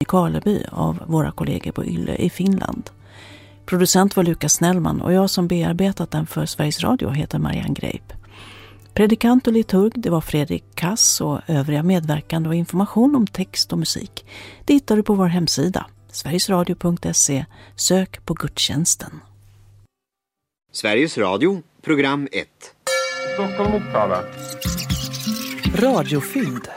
Karleby av våra kollegor på Yle i Finland. Producent var Lukas Snellman och jag som bearbetat den för Sveriges Radio heter Marianne Greip. Predikant och liturg det var Fredrik Kass och övriga medverkande och information om text och musik. Det hittar du på vår hemsida sverigesradio.se. Sök på gudstjänsten. Sveriges Radio, program 1. Stockholm Uppsala. Radiofynd.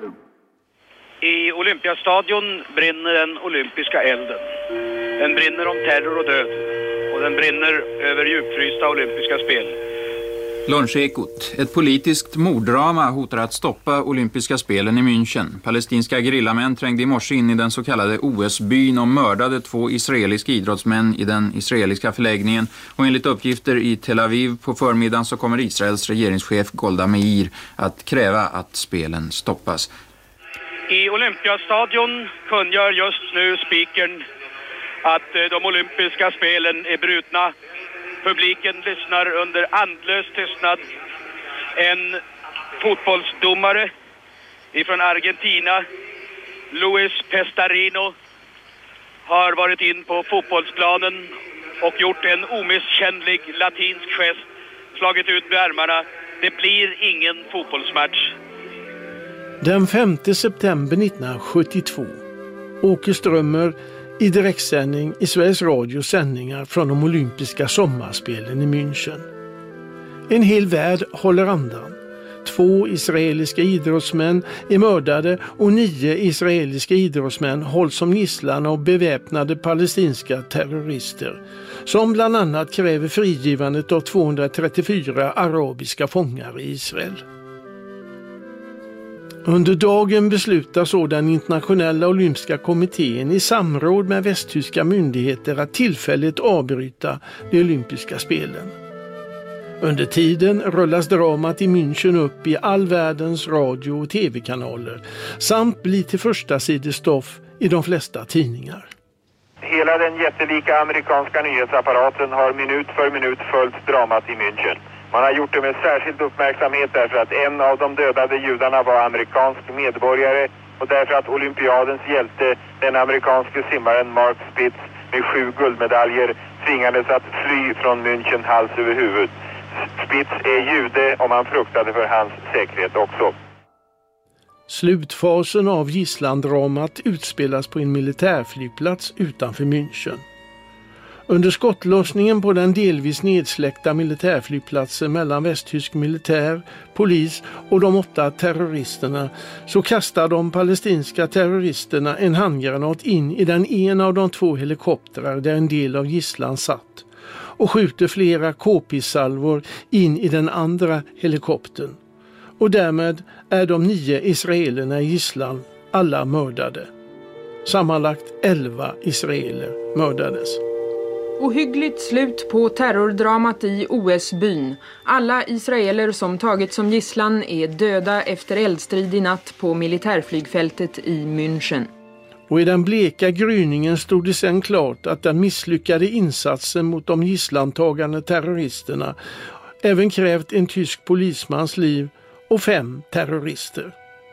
I Olympiastadion brinner den olympiska elden. Den brinner om terror och död. Och den brinner över djupfrysta olympiska spel. Lunchekot. Ett politiskt morddrama hotar att stoppa olympiska spelen i München. Palestinska gerillamän trängde i morse in i den så kallade OS-byn och mördade 2 israeliska idrottsmän i den israeliska förläggningen. Och enligt uppgifter i Tel Aviv på förmiddagen så kommer Israels regeringschef Golda Meir att kräva att spelen stoppas. I Olympiastadion kungör just nu spikern att de olympiska spelen är brutna. Publiken lyssnar under andlös tystnad. En fotbollsdomare ifrån Argentina, Luis Pestarino, har varit in på fotbollsplanen och gjort en omisskännlig latinsk gest, slagit ut med armarna. Det blir ingen fotbollsmatch. Den 5 september 1972 Åke Strömmer i direktsändning i Sveriges Radios sändningar från de olympiska sommarspelen i München. En hel värld håller andan. 2 israeliska idrottsmän är mördade och 9 israeliska idrottsmän hålls som gisslan av beväpnade palestinska terrorister som bland annat kräver frigivandet av 234 arabiska fångar i Israel. Under dagen beslutar så den internationella olympiska kommittén i samråd med västtyska myndigheter att tillfälligt avbryta de olympiska spelen. Under tiden rullas dramat i München upp i all världens radio- och tv-kanaler samt blir till första sidestoff i de flesta tidningar. Hela den jättelika amerikanska nyhetsapparaten har minut för minut följt dramat i München. Man har gjort det med särskild uppmärksamhet därför att en av de dödade judarna var amerikansk medborgare och därför att olympiadens hjälte, den amerikanske simmaren Mark Spitz med 7 guldmedaljer, tvingades att fly från München hals över huvud. Spitz är jude och man fruktade för hans säkerhet också. Slutfasen av gisslandramat utspelas på en militärflygplats utanför München. Under skottlossningen på den delvis nedsläckta militärflygplatsen mellan västtysk militär, polis och de 8 terroristerna så kastar de palestinska terroristerna en handgranat in i den ena av de 2 helikoptrar där en del av gisslan satt och skjuter flera k-pistsalvor in i den andra helikoptern. Och därmed är de 9 israelerna i gisslan alla mördade. Sammanlagt 11 israeler mördades. Ohyggligt slut på terrordramat i OS-byn. Alla israeler som tagits som gisslan är döda efter eldstrid i natt på militärflygfältet i München. Och i den bleka gryningen stod det sen klart att den misslyckade insatsen mot de gisslantagande terroristerna även krävt en tysk polismans liv och 5 terrorister.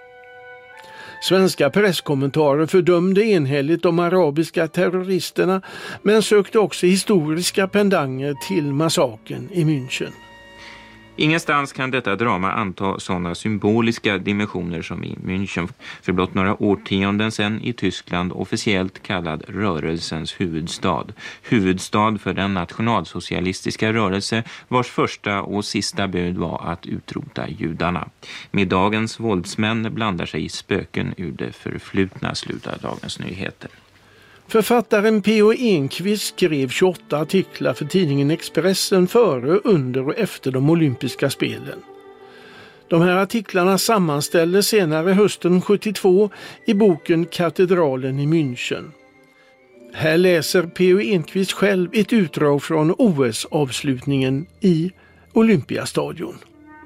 Svenska presskommentarer fördömde enhälligt de arabiska terroristerna men sökte också historiska pendanger till massakern i München. Ingenstans kan detta drama anta sådana symboliska dimensioner som i München, för blott några årtionden sedan i Tyskland officiellt kallad rörelsens huvudstad. Huvudstad för den nationalsocialistiska rörelse vars första och sista bud var att utrota judarna. Med dagens våldsmän blandar sig spöken ur det förflutna, slutar Dagens Nyheter. Författaren P.O. Enquist skrev 28 artiklar för tidningen Expressen före, under och efter de olympiska spelen. De här artiklarna sammanställdes senare hösten 72 i boken Katedralen i München. Här läser P.O. Enquist själv ett utdrag från OS-avslutningen i Olympiastadion.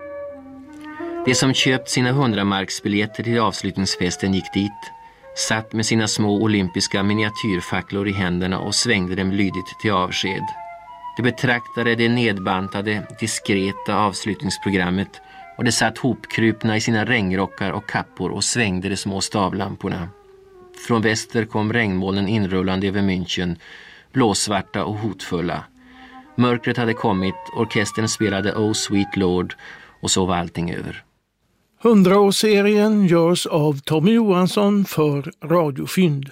De som köpt sina 100-marksbiljetter till avslutningsfesten gick dit, satt med sina små olympiska miniatyrfacklor i händerna och svängde dem lydigt till avsked. De betraktade det nedbantade, diskreta avslutningsprogrammet och de satt hopkrupna i sina regnrockar och kappor och svängde de små stavlamporna. Från väster kom regnmolnen inrullande över München, blåsvarta och hotfulla. Mörkret hade kommit, orkestern spelade Oh Sweet Lord och så var allting över. 100-årsserien görs av Tommy Johansson för Radiofynd.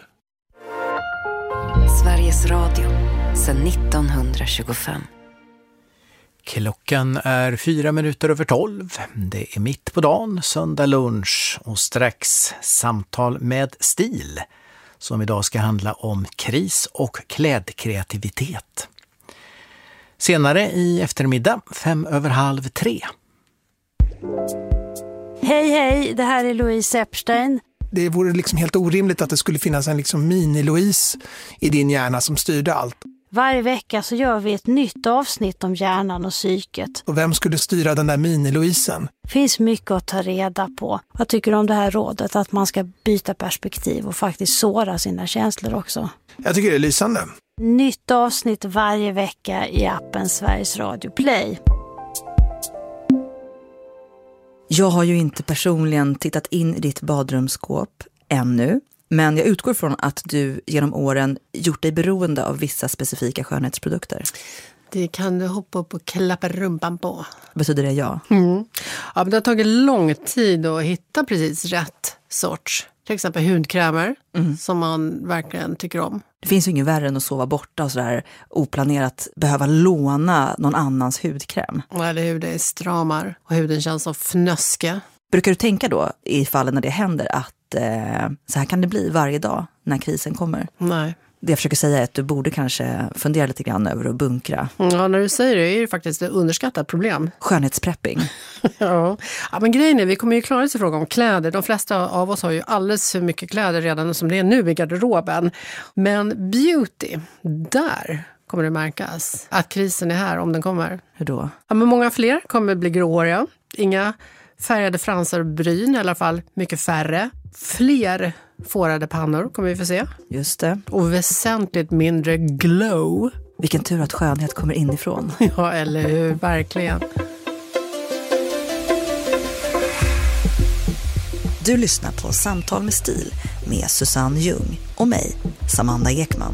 Sveriges Radio, sedan 1925. Klockan är 4:04. Det är mitt på dagen, söndag lunch och strax samtal med stil som idag ska handla om kris och klädkreativitet. Senare i eftermiddag 2:05. Hej, det här är Louise Epstein. Det vore liksom helt orimligt att det skulle finnas en liksom mini-Louise i din hjärna som styrde allt. Varje vecka så gör vi ett nytt avsnitt om hjärnan och psyket. Och vem skulle styra den där mini-Louisen? Det finns mycket att ta reda på. Jag tycker om det här rådet att man ska byta perspektiv och faktiskt såra sina känslor också. Jag tycker det är lysande. Nytt avsnitt varje vecka i appen Sveriges Radio Play. Jag har ju inte personligen tittat in i ditt badrumsskåp ännu. Men jag utgår från att du genom åren gjort dig beroende av vissa specifika skönhetsprodukter. Det kan du hoppa upp och klappa rumpan på. Betyder det ja? Ja, men det har tagit lång tid att hitta precis rätt sorts. Till exempel hudkrämer som man verkligen tycker om. Det finns ju ingen värre än att sova borta och sådär oplanerat behöva låna någon annans hudkräm. Eller hur, det är stramar och huden känns som fnöske. Brukar du tänka då i fallen när det händer att så här kan det bli varje dag när krisen kommer? Nej. Det jag försöker säga är att du borde kanske fundera lite grann över att bunkra. Ja, när du säger det är det faktiskt ett underskattat problem. Skönhetsprepping. Ja, men grejen är, vi kommer ju klara oss i fråga om kläder. De flesta av oss har ju alldeles för mycket kläder redan som det är nu i garderoben. Men beauty, där kommer det märkas att krisen är här om den kommer. Hur då? Ja, men många fler kommer bli gråhåriga. Inga färgade fransar och bryn, i alla fall mycket färre. Fler fårade pannor kommer vi få se. Just det. Och väsentligt mindre glow. Vilken tur att skönhet kommer inifrån. Ja, eller hur? Verkligen. Du lyssnar på Samtal med stil med Susanne Ljung och mig, Samanda Ekman.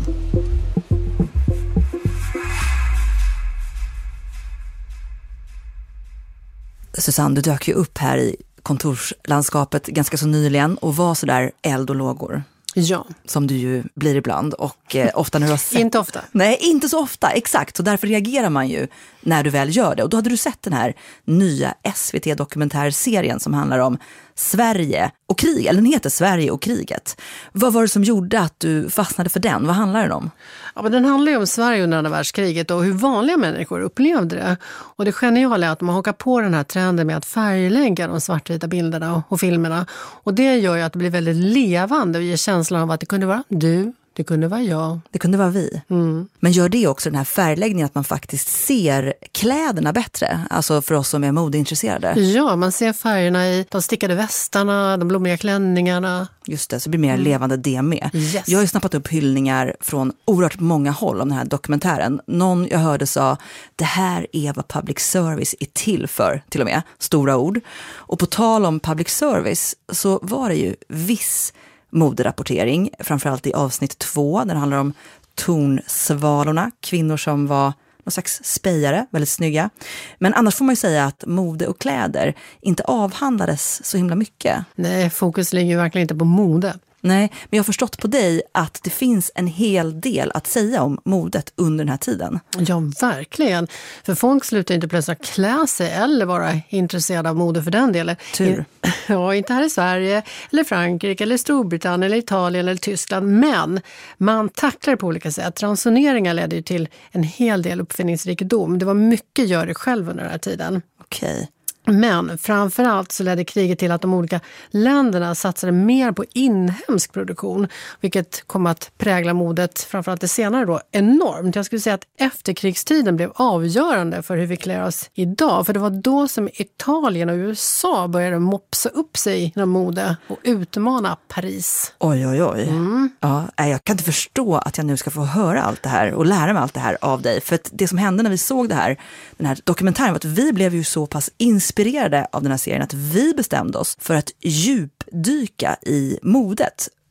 Susanne, du dök ju upp här i kontorslandskapet ganska så nyligen och var så där eld och lågor. Ja. Som du ju blir ibland och ofta när du har sett... Inte ofta. Nej, inte så ofta, exakt. Så därför reagerar man ju när du väl gör det. Och då hade du sett den här nya SVT-dokumentärserien som handlar om Sverige och krig. Eller den heter Sverige och kriget. Vad var det som gjorde att du fastnade för den? Vad handlar den om? Ja, men den handlar ju om Sverige under andra världskriget och hur vanliga människor upplevde det. Och det geniala är att man hakar på den här trenden med att färglägga de svartvita bilderna och filmerna. Och det gör ju att det blir väldigt levande och ger känslan av att det kunde vara du, det kunde vara jag. Det kunde vara vi. Men gör det också den här färgläggningen att man faktiskt ser kläderna bättre? Alltså för oss som är modeintresserade. Ja, man ser färgerna i de stickade västarna, de blommiga klänningarna. Just det, så blir mer levande det med. Yes. Jag har ju snappat upp hyllningar från oerhört många håll om den här dokumentären. Någon jag hörde sa, det här är vad public service är till för, till och med. Stora ord. Och på tal om public service så var det ju viss moderapportering, framförallt i avsnitt 2, där det handlar om tornsvalorna, kvinnor som var någon slags spejare, väldigt snygga. Men annars får man ju säga att mode och kläder inte avhandlades så himla mycket. Nej, fokus ligger ju verkligen inte på mode. Nej, men jag har förstått på dig att det finns en hel del att säga om modet under den här tiden. Ja, verkligen. För folk slutar inte plötsligt klä sig eller vara intresserade av mode för den delen. Tur. Ja, inte här i Sverige, eller Frankrike, eller Storbritannien, eller Italien, eller Tyskland. Men man tacklar på olika sätt. Ransoneringar ledde ju till en hel del uppfinningsrikedom. Det var mycket gör det själv under den här tiden. Okej. Men framförallt så ledde kriget till att de olika länderna satsade mer på inhemsk produktion, vilket kom att prägla modet, framförallt det senare då, enormt. Jag skulle säga att efterkrigstiden blev avgörande för hur vi klär oss idag. För det var då som Italien och USA började mopsa upp sig inom mode och utmana Paris. Oj, oj, oj. Ja, jag kan inte förstå att jag nu ska få höra allt det här och lära mig allt det här av dig. För att det som hände när vi såg det här, den här dokumentären, var att vi blev ju så pass inspirerade av den här serien att vi bestämde oss för att djupdyka i modet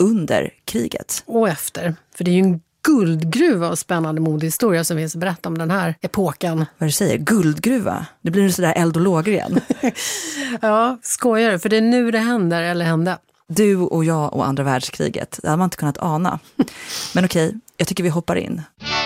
under kriget. Och efter, för det är ju en guldgruva och spännande modehistoria som finns att berätta om den här epoken. Vad du säger, guldgruva. Det blir sådär eld och lågor igen. Ja, skojar, för det är nu det händer eller hände. Du och jag och andra världskriget, det hade man inte kunnat ana. Men okej, jag tycker vi hoppar in.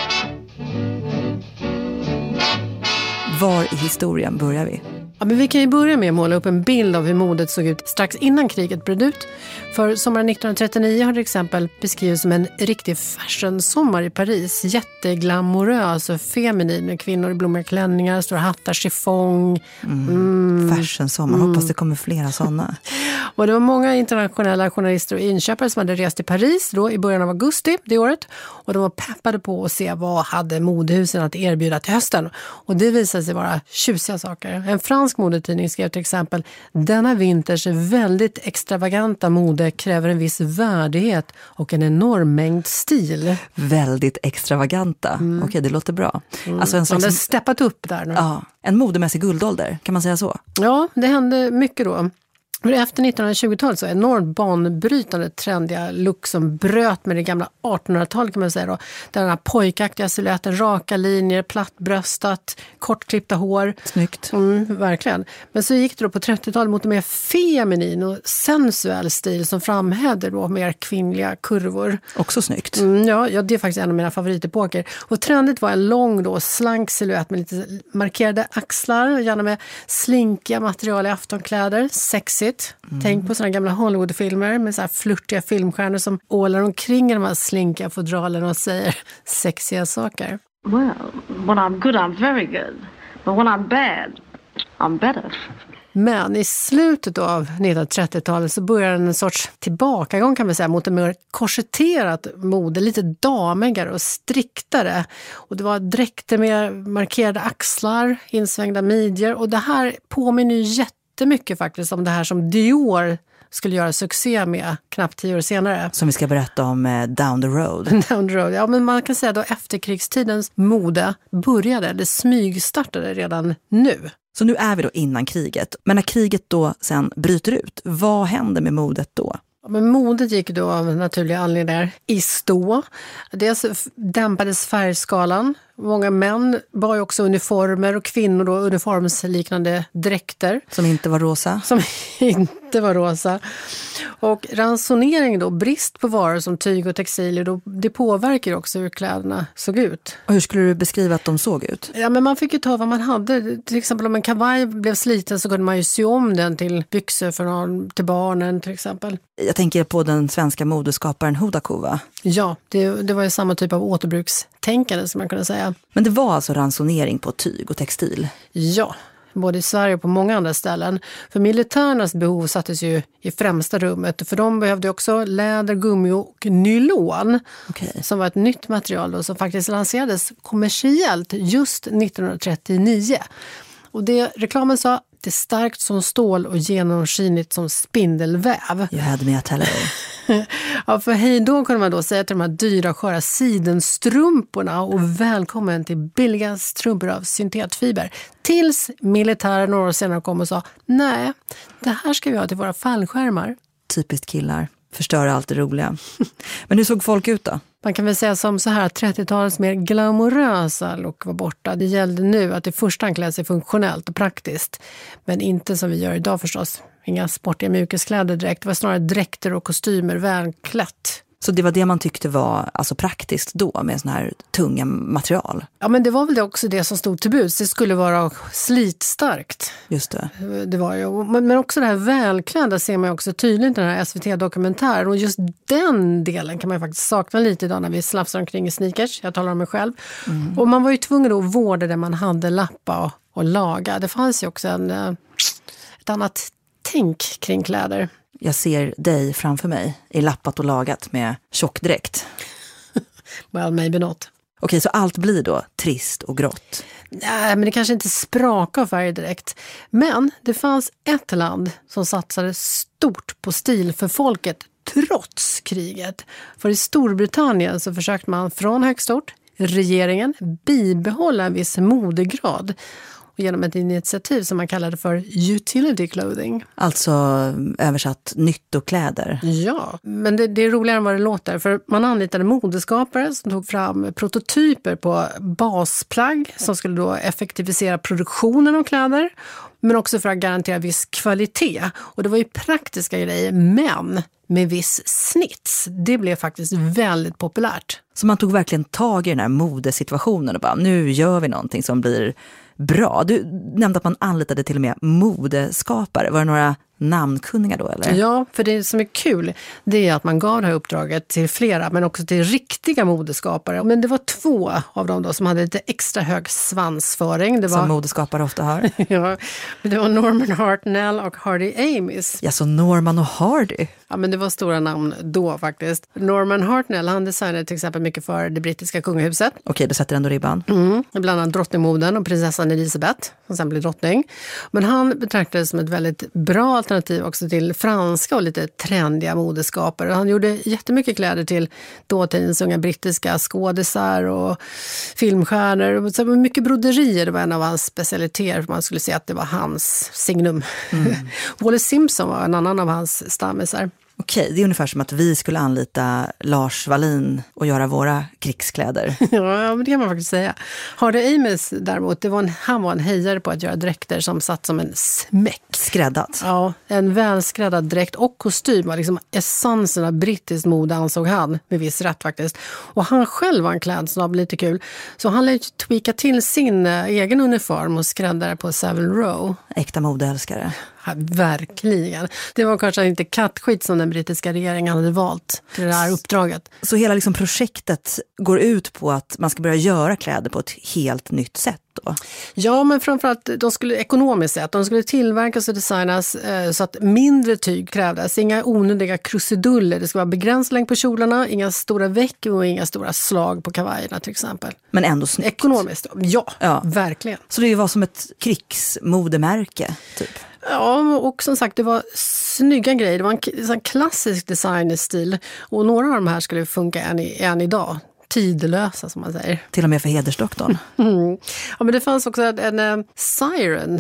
Var i historien börjar vi? Ja, men vi kan ju börja med att måla upp en bild av hur modet såg ut strax innan kriget bröt ut. För sommaren 1939 har det exempel beskrivits som en riktig fashion-sommar i Paris. Jätteglamorös och feminin med kvinnor i blommiga klänningar, stora hattar, chiffong. Fashion-sommar, hoppas det kommer flera sådana. Och det var många internationella journalister och inköpare som hade rest till Paris då i början av augusti det året. Och de var peppade på att se vad hade modehusen att erbjuda till hösten. Och det visade sig vara tjusiga saker. En fransk modetidning skrev till exempel: denna vinters väldigt extravaganta mode kräver en viss värdighet och en enorm mängd stil. Väldigt extravaganta. Okej, det låter bra. Alltså en slags... De hade steppat upp där nu. Ja, en modemässig guldålder, kan man säga så? Ja, det hände mycket då. För efter 1920-talet så enormt banbrytande trendiga look som bröt med det gamla 1800-talet kan man säga då. Den här pojkaktiga silhuetten, raka linjer, plattbröstat, kortklippta hår. Snyggt. Verkligen. Men så gick det då på 30-talet mot en mer feminin och sensuell stil som framhävde då mer kvinnliga kurvor. Också snyggt. Ja, det är faktiskt en av mina favoritepoker. Och trendigt var en lång då slank silhuett med lite markerade axlar, gärna med slinkiga material i aftonkläder, sexigt. Tänk på såna gamla Hollywoodfilmer med så här flirtiga filmstjärnor som ålar omkring i de här slinkiga fodralerna och säger sexiga saker. Well, when I'm good I'm very good. But when I'm bad, I'm better. Men i slutet av 1930-talet så började en sorts tillbakagång kan man säga mot en mer korsetterat mode, lite damigare och striktare. Och det var dräkter med markerade axlar, insvängda midjor och det här påminner ju jättemycket faktiskt om det här som Dior skulle göra succé med knappt 10 år senare. Som vi ska berätta om Down the Road. Down the Road, ja men man kan säga då efterkrigstidens mode började, det smygstartade redan nu. Så nu är vi då innan kriget. Men när kriget då sen bryter ut, vad händer med modet då? Ja, men modet gick då av naturliga anledningar i stå. Dels dämpades färgskalan. Många män bar ju också uniformer och kvinnor då uniformsliknande dräkter. Som inte var rosa. Som inte var rosa. Och ransonering då, brist på varor som tyg och textilier, då, det påverkar också hur kläderna såg ut. Och hur skulle du beskriva att de såg ut? Ja, men man fick ju ta vad man hade. Till exempel om en kavaj blev sliten så kunde man ju sy om den till byxor till barnen till exempel. Jag tänker på den svenska modeskaparen Huda Kova. Ja, det var ju samma typ av återbrukstänkande som man kunde säga. Men det var alltså ransonering på tyg och textil? Ja, både i Sverige och på många andra ställen. För militärernas behov sattes ju i främsta rummet. För de behövde också läder, gummi och nylon. Okay. Som var ett nytt material då, som faktiskt lanserades kommersiellt just 1939. Och det reklamen sa, det är starkt som stål och genomskinligt som spindelväv. You had me at hello. Ja, för hej då kunde man då säga till de här dyra sköra sidenstrumporna och välkommen till billiga strumpor av syntetfiber. Tills militären några år senare kom och sa, nej, det här ska vi ha till våra fallskärmar. Typiskt killar. Förstör allt det roliga. Men hur såg folk ut då? Man kan väl säga som så här, 30-talets mer glamorösa look var borta. Det gällde nu att i första hand klä sig funktionellt och praktiskt. Men inte som vi gör idag förstås. Inga sportiga mjukiskläder direkt. Det var snarare dräkter och kostymer, välklätt. Så det var det man tyckte var alltså praktiskt då med sån här tunga material? Ja, men det var väl också det som stod till buds. Det skulle vara slitstarkt. Just det. Det var ju. Men också det här välklädda ser man också tydligt i den här SVT-dokumentären. Och just den delen kan man faktiskt sakna lite idag när vi slafsar omkring i sneakers. Jag talar om mig själv. Och man var ju tvungen att vårda det man hade, lappa och laga. Det fanns ju också ett annat tänk kring kläder. Jag ser dig framför mig i lappat och lagat med tjockdräkt. Well, maybe not. Okej, så allt blir då trist och grått? Nej, men det kanske inte sprakar färg direkt. Men det fanns ett land som satsade stort på stil för folket trots kriget. För i Storbritannien så försökte man från högst ort, regeringen, bibehålla en viss modegrad. och genom ett initiativ som man kallade för utility clothing. Alltså översatt nyttokläder. Ja, men det är roligare än vad det låter, för man anlitade modeskapare som tog fram prototyper på basplagg som skulle då effektivisera produktionen av kläder, men också för att garantera viss kvalitet. Och det var ju praktiska grejer, men med viss snits. Det blev faktiskt väldigt populärt. Så man tog verkligen tag i den här modesituationen och bara, nu gör vi någonting som blir bra. Du nämnde att man anlitade till och med modeskapare. Var det några namnkunniga då, eller? Ja, för det som är kul, det är att man gav det här uppdraget till flera, men också till riktiga modeskapare. Men det var 2 av dem då som hade lite extra hög svansföring. Det var, som modeskapare ofta har. Ja, det var Norman Hartnell och Hardy Amis. Ja, så Norman och Hardy. Ja, men det var stora namn då faktiskt. Norman Hartnell, han designade till exempel mycket för det brittiska kungahuset. Okej, då sätter ändå ribban. Bland annat drottningmodern och prinsessan Elisabeth, som sen blev drottning. Men han betraktades som ett väldigt bra alternativ också till franska och lite trendiga modeskapare. Han gjorde jättemycket kläder till dåtidens unga brittiska skådisar och filmstjärnor. Så mycket broderier, det var en av hans specialiteter, för man skulle säga att det var hans signum. Wallis Simpson var en annan av hans stammisar. Okej, det är ungefär som att vi skulle anlita Lars Wallin och göra våra krigskläder. Ja, men det kan man faktiskt säga. Hardy Amis däremot, han var en hejare på att göra dräkter som satt som en smäck. Skräddat. Ja, en välskräddad dräkt och kostym var liksom essensen av brittisk mode, ansåg han, med viss rätt faktiskt. Och han själv var en klädsnobb, lite kul. Så han lät tweaka till sin egen uniform och skräddare på Savile Row. Äkta modeälskare. Ja, verkligen. Det var kanske inte kattskit som den brittiska regeringen hade valt till det här uppdraget. Så hela liksom projektet går ut på att man ska börja göra kläder på ett helt nytt sätt då? Ja, men framförallt de skulle ekonomiskt sett, de skulle tillverkas och designas så att mindre tyg krävdes. Inga onödiga krusiduller, det ska vara begränsad längd på kjolarna, inga stora veck och inga stora slag på kavajerna till exempel. Men ändå snyggt. Ekonomiskt, ja, verkligen. Så det var som ett krigsmodemärke typ? Ja, och som sagt, det var snygga grejer. Det var en klassisk designstil. Och några av de här skulle funka än idag. Tidlösa, som man säger. Till och med för hedersdoktorn. Ja, men det fanns också en siren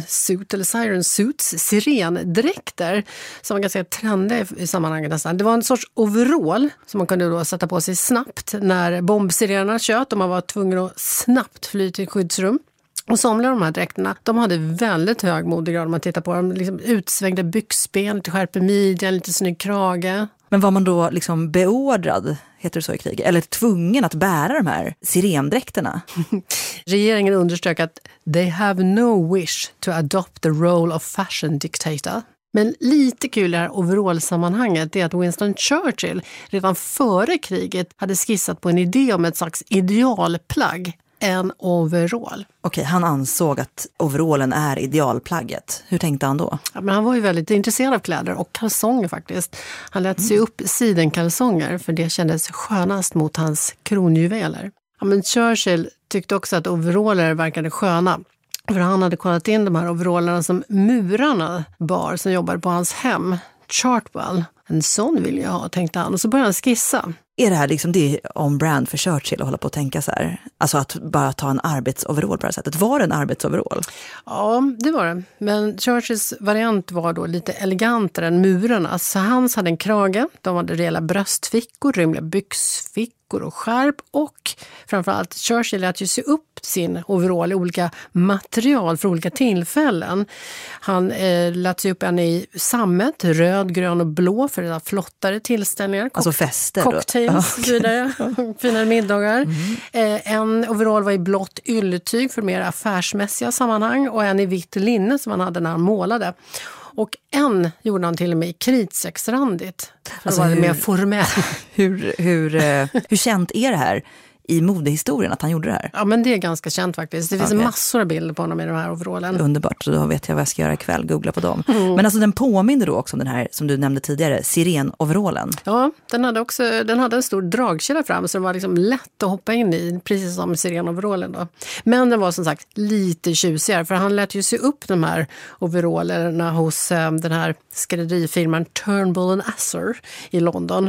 suits, sirendräkter, som var ganska trendig i sammanhanget nästan. Det var en sorts overall som man kunde då sätta på sig snabbt när bombsirenerna tjöt och man var tvungen att snabbt fly till skyddsrum. Och somliga av de här dräkterna, de hade väldigt hög modegrad om man tittar på dem. Liksom utsvängda byxben, lite skärp i midjan, lite snygg krage. Men var man då liksom beordrad, heter det så i krig, eller tvungen att bära de här sirendräkterna? Regeringen underströk att they have no wish to adopt the role of fashion dictator. Men lite kul i det här overall-sammanhanget är att Winston Churchill redan före kriget hade skissat på en idé om ett slags idealplagg. En overall. Okej, han ansåg att overallen är idealplagget. Hur tänkte han då? Ja, men han var ju väldigt intresserad av kläder och kalsonger faktiskt. Han lät sig upp sidenkalsonger för det kändes skönast mot hans kronjuveler. Ja, men Churchill tyckte också att overaller verkade sköna. För han hade kollat in de här overallerna som murarna bar som jobbade på hans hem. Chartwell. En sån vill jag ha, tänkte han. Och så började han skissa. Är det här liksom det on brand för Churchill att hålla på att tänka så här? Alltså att bara ta en arbetsoverall på det här sättet. Var det en arbetsoverall? Ja, det var det. Men Churchills variant var då lite elegantare än murarna. Så hans hade en krage, de hade rejäla bröstfickor, rymliga byxfickor och skärp. Och framförallt Churchill lät ju se upp sin overall i olika material för olika tillfällen. Han lät sig upp en i sammet, röd, grön och blå för det flottare tillställningar. Alltså fester då? Cocktails och så vidare. Finare middagar. En overall var i blått ylletyg för mer affärsmässiga sammanhang och en i vitt linne som han hade när han målade. Och en gjorde han till och med i kritstrecksrandigt. Alltså var det mer formellt. Hur känt är det här i modehistorien att han gjorde det här? Ja, men det är ganska känt faktiskt. Det finns massor av bilder på honom i de här overallen. Underbart, så då vet jag vad jag ska göra ikväll, googla på dem. Men alltså den påminner då också om den här, som du nämnde tidigare, sirenoverallen. Ja, den hade en stor dragkedja fram så den var liksom lätt att hoppa in i, precis som sirenoverallen då. Men den var som sagt lite tjusigare för han lät ju se upp de här overallerna hos den här skrädderifirman Turnbull & Asser i London.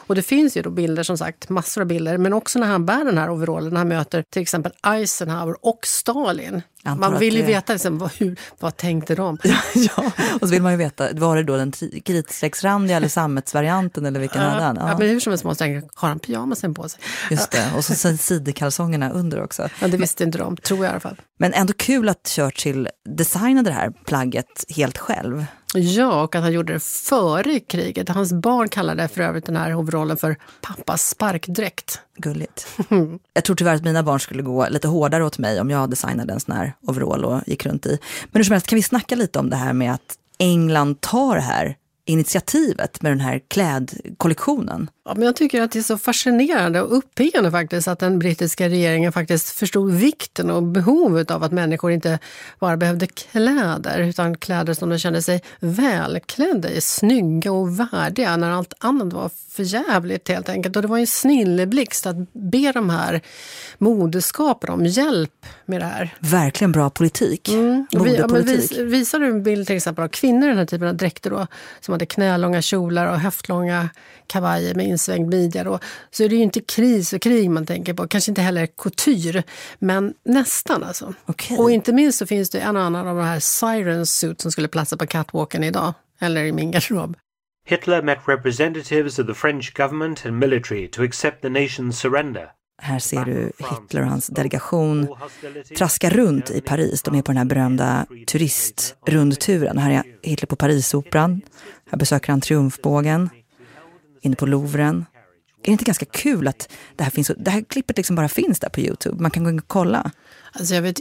Och det finns ju då bilder, som sagt, massor av bilder. Men också när han bär den här overallen, när han möter till exempel Eisenhower och Stalin. Man vill ju veta liksom, vad tänkte de? Ja, och så vill man ju veta, var det då den kritstrecksrandiga eller sammetsvarianten eller vilken hade han? Ja, men hur som helst måste jag har han pyjamasen på sig. Just det, och så sidekalsongerna under också. Ja, det visste inte de, tror jag i alla fall. Men ändå kul att Churchill designade det här plagget helt själv. Ja, och att han gjorde det före kriget. Hans barn kallade för övrigt den här overallen för pappas sparkdräkt. Gulligt. Jag tror tyvärr att mina barn skulle gå lite hårdare åt mig om jag designade en sån här overall och gick runt i. Men hur som helst, kan vi snacka lite om det här med att England tar det här initiativet med den här klädkollektionen? Ja, men jag tycker att det är så fascinerande och uppiggande faktiskt att den brittiska regeringen faktiskt förstod vikten och behovet av att människor inte bara behövde kläder utan kläder som de kände sig välklädda i, snygga och värdiga när allt annat var för jävligt helt enkelt. Och det var en snilleblixt att be de här modeskapen om hjälp med det här. Verkligen bra politik. Modepolitik. Visar du en bild till exempel av kvinnor i den här typen av dräkter då, som hade knälånga kjolar och höftlånga kavajer med insvängd midja då, så är det ju inte kris och krig man tänker på. Kanske inte heller couture, men nästan alltså. Okay. Och inte minst så finns det en annan av de här siren suit som skulle platsa på catwalken idag, eller i min garderob. Hitler met representatives of the French government and military to accept the nation's surrender. Här ser du Hitler och hans delegation traska runt i Paris. De är på den här berömda turistrundturen. Här är Hitler på Parisoperan. Här besöker han Triumfbågen. Inne på Louvren. Är det inte ganska kul att det här klippet liksom bara finns där på YouTube? Man kan gå in och kolla. Alltså jag vet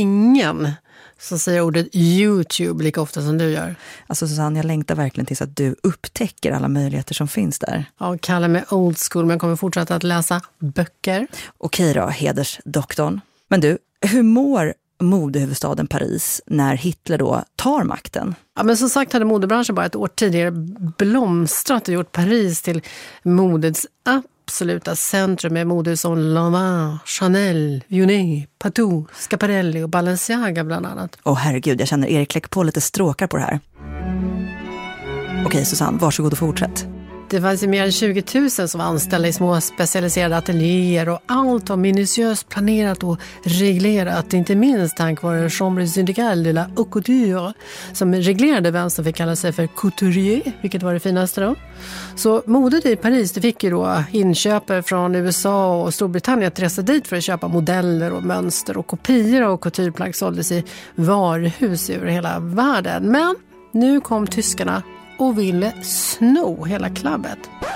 ingen som säger ordet YouTube lika ofta som du gör. Alltså Susanne, jag längtar verkligen tills att du upptäcker alla möjligheter som finns där. Ja, kalla mig old school, men jag kommer fortsätta att läsa böcker. Okej då, hedersdoktorn. Men du, hur mår modehuvudstaden Paris när Hitler då tar makten? Ja, men som sagt hade modebranschen bara ett år tidigare blomstrat och gjort Paris till modets absoluta centrum med modehus som Lanvin, Chanel, Vuitton, Patou, Schiaparelli och Balenciaga bland annat. Herregud, jag känner Erik lägger på lite stråkar på det här. Okej, Susanne, varsågod och fortsätt. Det fanns ju mer än 20 000 som var anställda i små specialiserade ateljéer och allt var minutiöst planerat och reglerat. Inte minst tack vare Chambre syndicale de la haute couture som reglerade vem som fick kalla sig för couturier, vilket var det finaste då. Så modet i Paris, det fick ju då inköpare från USA och Storbritannien att resa dit för att köpa modeller och mönster och kopior av coutureplagg såldes i varuhus över hela världen. Men nu kom tyskarna och ville sno hela klabbet.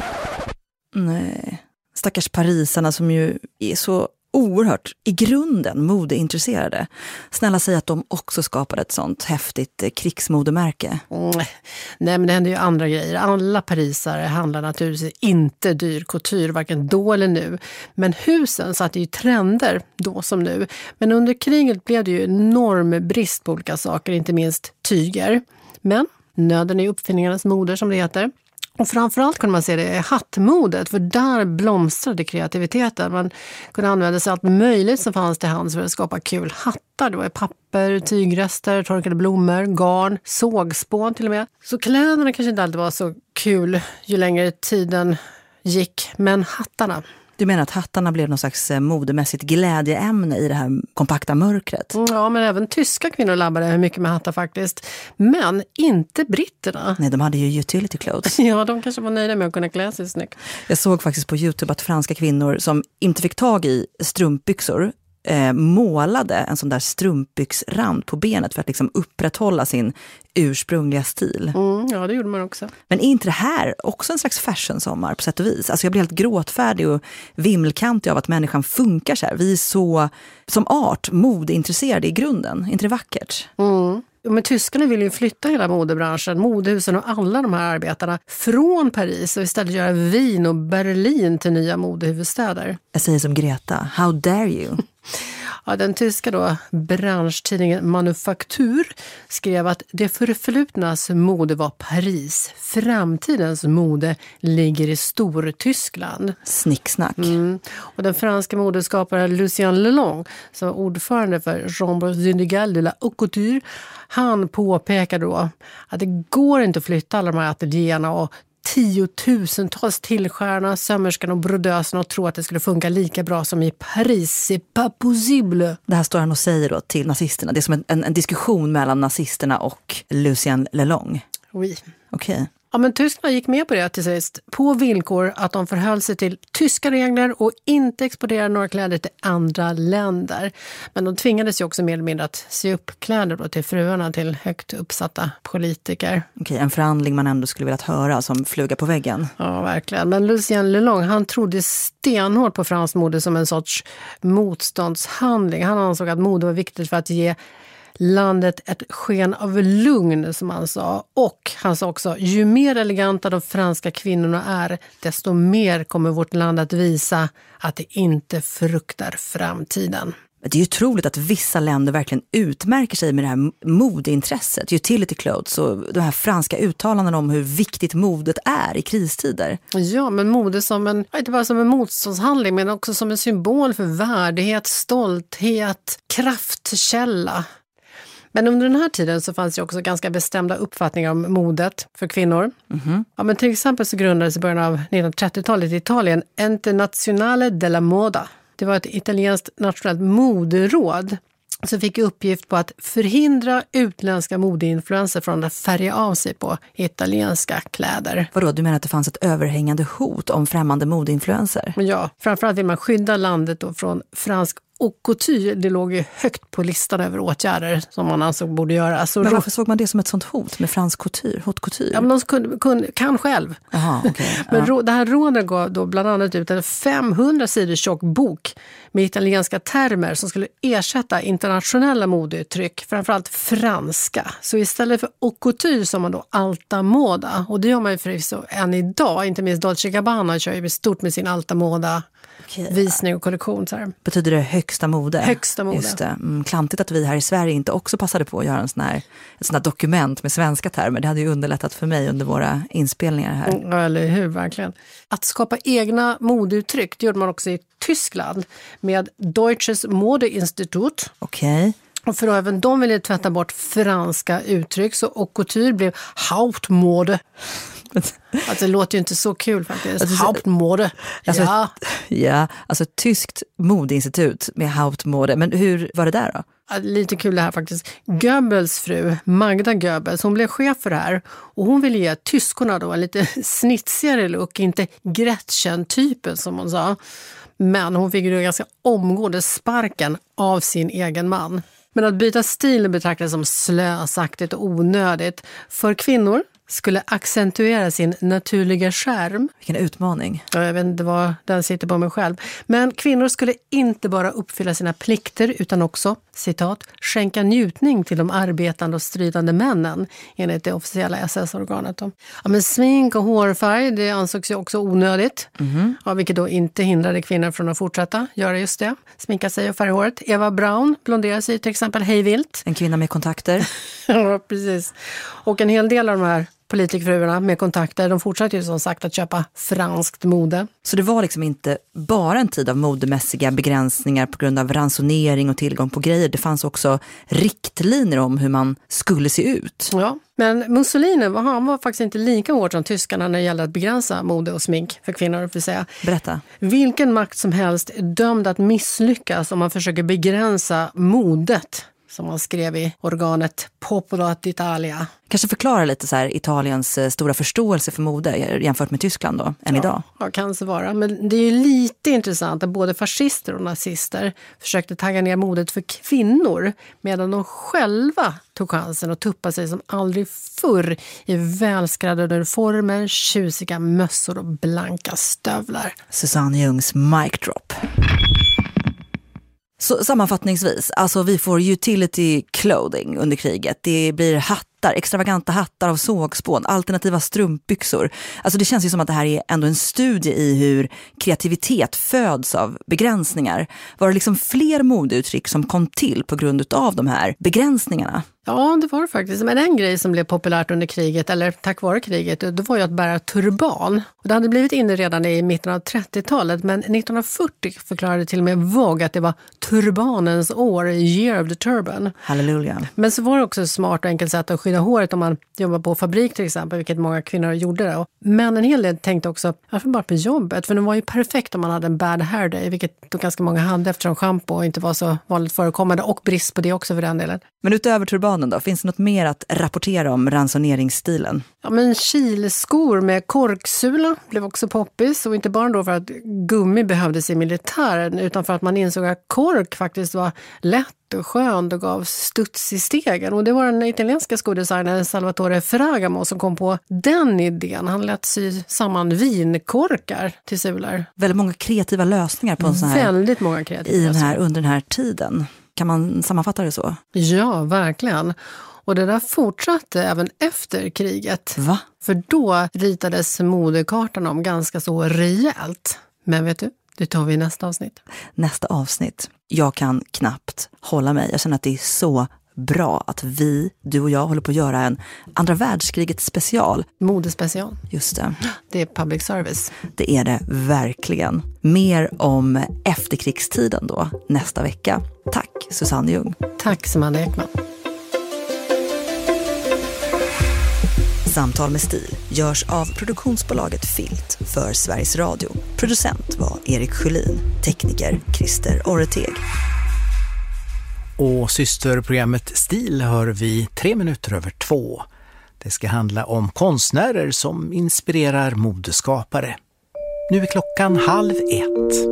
Nej, stackars parisarna som ju är så oerhört i grunden modeintresserade. Snälla säg att de också skapade ett sånt häftigt krigsmodemärke. Nej, men det händer ju andra grejer. Alla parisare handlar naturligtvis inte dyr couture, varken då eller nu. Men husen satte ju trender då som nu. Men under kriget blev det ju enorm brist på olika saker, inte minst tyger. Men nöden är uppfinningarnas moder som det heter. Och framförallt kunde man se det i hattmodet, för där blomstrade kreativiteten. Man kunde använda sig av allt möjligt som fanns till hands för att skapa kul hattar. Det var papper, tygrester, torkade blommor, garn, sågspån till och med. Så kläderna kanske inte alltid var så kul ju längre tiden gick, men hattarna. Du menar att hattarna blev någon slags modemässigt glädjeämne i det här kompakta mörkret? Ja, men även tyska kvinnor labbade mycket med hattar faktiskt. Men inte britterna. Nej, de hade ju utility clothes. Ja, de kanske var nöjda med att kunna klä sig snyggt. Jag såg faktiskt på YouTube att franska kvinnor som inte fick tag i strumpbyxor målade en sån där strumpbyxrand på benet för att liksom upprätthålla sin ursprungliga stil. Ja, det gjorde man också. Men är inte det här också en slags fashion-sommar på sätt och vis? Alltså jag blir helt gråtfärdig och vimmelkantig av att människan funkar så här. Vi är så som art modeintresserade i grunden. Är inte det vackert? Men tyskarna vill ju flytta hela modebranschen, modehusen och alla de här arbetarna från Paris och istället göra Wien och Berlin till nya modehuvudstäder. Jag säger som Greta, how dare you? Ja, den tyska då, branschtidningen Manufaktur skrev att det förflutnas mode var Paris. Framtidens mode ligger i Stortyskland. Snicksnack. Och den franska modeskaparen Lucien Lelong, som var ordförande för Chambre syndicale de la haute couture, han påpekade då att det går inte att flytta alla de här ateljéerna och tiotusentals tillskärarna, sömmerskan och brodösen och tro att det skulle funka lika bra som i Paris. C'est pas possible. Det här står han och säger då till nazisterna. Det är som en diskussion mellan nazisterna och Lucien Lelong. Oui. Okej. Ja, men Tyskland gick med på det till sist på villkor att de förhöll sig till tyska regler och inte exporterade några kläder till andra länder. Men de tvingades ju också mer eller mindre att sy upp kläder då till fruarna till högt uppsatta politiker. Okej, en förhandling man ändå skulle vilja höra som fluga på väggen. Ja, verkligen. Men Lucien Lelong, han trodde stenhårt på fransk mode som en sorts motståndshandling. Han ansåg att mode var viktigt för att ge landet ett sken av lugn, som han sa. Och han sa också, ju mer eleganta de franska kvinnorna är, desto mer kommer vårt land att visa att det inte fruktar framtiden. Det är ju otroligt att vissa länder verkligen utmärker sig med det här modeintresset. Utility clothes och de här franska uttalanden om hur viktigt modet är i kristider. Ja, men mode som inte bara som en motståndshandling men också som en symbol för värdighet, stolthet, kraftkälla. Men under den här tiden så fanns det också ganska bestämda uppfattningar om modet för kvinnor. Mm-hmm. Ja, men till exempel så grundades i början av 1930-talet i Italien Internazionale della Moda. Det var ett italienskt nationellt moderråd som fick uppgift på att förhindra utländska modeinfluenser från att färga av sig på italienska kläder. Vadå, du menar att det fanns ett överhängande hot om främmande modeinfluenser? Ja, framförallt vill man skydda landet då från fransk och couture. Det låg ju högt på listan över åtgärder som man ansåg borde göra. Så men varför såg man det som ett sånt hot med fransk couture, haute couture? Ja, men de kan själv. Aha, okay. Men det här rådet gav då bland annat ut en 500 sidor tjock bok med italienska termer som skulle ersätta internationella modeuttryck, framförallt franska. Så istället för haute couture som man då alta moda. Och det gör man ju förvisso än idag. Inte minst Dolce & Gabbana kör ju stort med sin alta moda. Visning och kollektion. Så här. Betyder det högsta mode? Högsta mode. Just det. Klantigt att vi här i Sverige inte också passade på att göra ett sånt här dokument med svenska termer. Det hade ju underlättat för mig under våra inspelningar här. Ja, eller hur, verkligen. Att skapa egna modeuttryck, det gjorde man också i Tyskland med Deutsches Modeinstitut. Okej. Och för även de ville tvätta bort franska uttryck, så haute couture blev Hauptmode. Alltså det låter ju inte så kul faktiskt. Alltså, Hauptmode. Alltså, ja, alltså ett tyskt modeinstitut med Hauptmode. Men hur var det där då? Ja, lite kul det här faktiskt. Goebbels fru, Magda Goebbels, hon blev chef för det här. Och hon ville ge tyskorna då en lite snitsigare look, inte Gretchen-typen som hon sa. Men hon fick ju ganska omgående sparken av sin egen man. Men att byta stil betraktades som slösaktigt och onödigt. För kvinnor skulle accentuera sin naturliga skärm. Vilken utmaning. Jag vet inte vad den sitter på mig själv. Men kvinnor skulle inte bara uppfylla sina plikter utan också, citat, skänka njutning till de arbetande och stridande männen enligt det officiella SS-organet. Ja, men smink och hårfärg, det ansågs ju också onödigt. Mm-hmm. Ja, vilket då inte hindrade kvinnor från att fortsätta göra just det. Sminka sig och färga håret. Eva Braun blonderade sig till exempel hejvilt. En kvinna med kontakter. Ja, precis. Och en hel del av de här politikfruarna med kontakter, de fortsatte ju som sagt att köpa franskt mode. Så det var liksom inte bara en tid av modemässiga begränsningar på grund av ransonering och tillgång på grejer. Det fanns också riktlinjer om hur man skulle se ut. Ja, men Mussolini han var faktiskt inte lika hård som tyskarna när det gällde att begränsa mode och smink för kvinnor, för att säga. Berätta. Vilken makt som helst är dömd att misslyckas om man försöker begränsa modet, som man skrev i organet Popolo d'Italia. Kanske förklara lite så här Italiens stora förståelse för mode jämfört med Tyskland då, än idag. Ja, kan så vara. Men det är ju lite intressant att både fascister och nazister försökte tagga ner modet för kvinnor medan de själva tog chansen att tuppa sig som aldrig förr i välskräddade uniformer, tjusiga mössor och blanka stövlar. Susanne Jungs mic drop. Så sammanfattningsvis, alltså vi får utility clothing under kriget. Det blir hattar, extravaganta hattar av sågspån, alternativa strumpbyxor. Alltså det känns ju som att det här är ändå en studie i hur kreativitet föds av begränsningar. Var det liksom fler modeuttryck som kom till på grund av de här begränsningarna? Ja, det var det faktiskt. Men en grej som blev populärt under kriget, eller tack vare kriget, det var ju att bära turban. Och det hade blivit inne redan i mitten av 30-talet, men 1940 förklarade till och med Vogue att det var turbanens år, year of the turban. Halleluja. Men så var det också ett smart och enkelt sätt att skydda håret om man jobbar på fabrik till exempel, vilket många kvinnor gjorde det. Men en hel del tänkte också, varför bara på jobbet? För det var ju perfekt om man hade en bad hair day, vilket då ganska många hade eftersom shampoo inte var så vanligt förekommande, och brist på det också för den delen. Men utöver turbanen då, finns det något mer att rapportera om ransoneringsstilen? Ja, men kilskor med korksula blev också poppis, och inte bara då för att gummi behövdes i militären, utan för att man insåg att kork faktiskt var lätt och skönt och gav studs i stegen. Och det var den italienska skodesignern Salvatore Ferragamo som kom på den idén. Han lät sy samman vinkorkar till sulor. Väldigt många kreativa lösningar på en sån här, väldigt många kreativa under den här tiden. Kan man sammanfatta det så? Ja, verkligen. Och det där fortsatte även efter kriget. Va? För då ritades modekartan om ganska så rejält. Men vet du, det tar vi i nästa avsnitt. Nästa avsnitt. Jag kan knappt hålla mig. Jag känner att det är så bra att du och jag håller på att göra en andra världskriget special. Modespecial. Just det. Det är public service. Det är det verkligen. Mer om efterkrigstiden då nästa vecka. Tack Susanne Ljung. Tack Samanda Ekman. Samtal med stil görs av produktionsbolaget Filt för Sveriges Radio. Producent var Erik Sjölin, tekniker Christer Orreteg. Och systerprogrammet Stil hör vi 2:03. Det ska handla om konstnärer som inspirerar modeskapare. Nu är klockan 12:30.